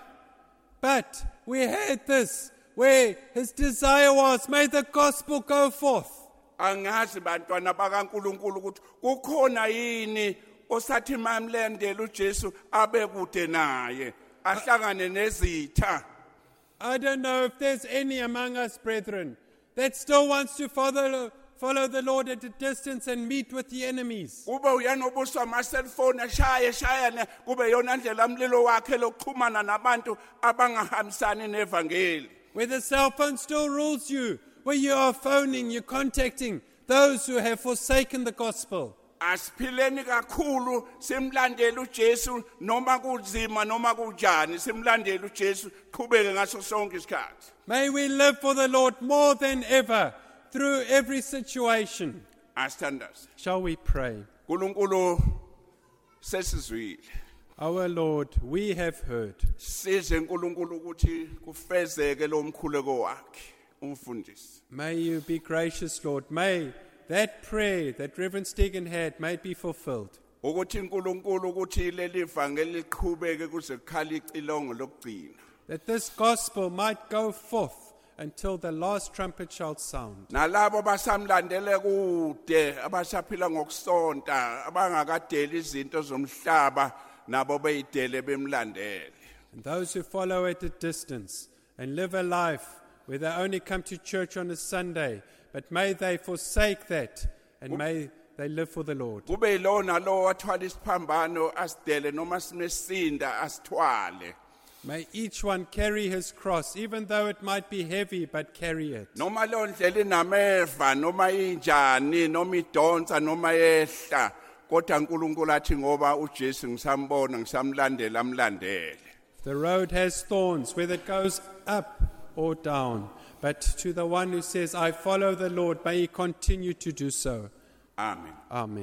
But we heard this, where his desire was, may the gospel go forth. angazi bantwana bakaNkulunkulu ukuthi kukhona yini osathi mamlandela uJesu abe kude naye ahlangane nezitha I don't know if there's any among us, brethren, that still wants to follow the Lord at a distance and meet with the enemies. kube uyanobuswa ama cellphone shaya kube yona ndlela umlilo wakhe lokuxhumana nabantu abangahambisani nevangeli Where the cell phone still rules you, where you are phoning, you're contacting those who have forsaken the gospel. asiphileni kakhulu simlandele uJesu noma kunzima noma kunjani simlandele uJesu qhubeke ngaso sonke isikhathi May we live for the Lord more than ever through every situation. asithandaze Shall we pray? uNkulunkulu sesizwile Our Lord, we have heard. size uNkulunkulu ukuthi kufezeke lo mkhuleko wakhe umfundisi May you be gracious, Lord. May that prayer that Reverend Stegen had may be fulfilled. ukuthi uNkulunkulu ukuthi leli vangeli liqhubeke kuze kukhali icilongo lokugcina That this gospel might go forth until the last trumpet shall sound. nalabo basamlandele kude abasaphila ngokusonta abangakadeli izinto zomhlaba nabo beyidele bemlandele And those who follow at a distance and live a life where they only come to church on a Sunday, but may they forsake that and may they live for the Lord. kube yilona lo wathwala isiphambano asidele noma sinesinda asithwale May each one carry his cross, even though it might be heavy, but carry it. noma lo ndlela inameva noma injani noma idonsa noma yehla kodwa uNkulunkulu athi ngoba uJesu ngisambona ngisamlandela amlandele The road has thorns, whether it goes up or down. But to the one who says, I follow the Lord, may he continue to do so. amen Amen.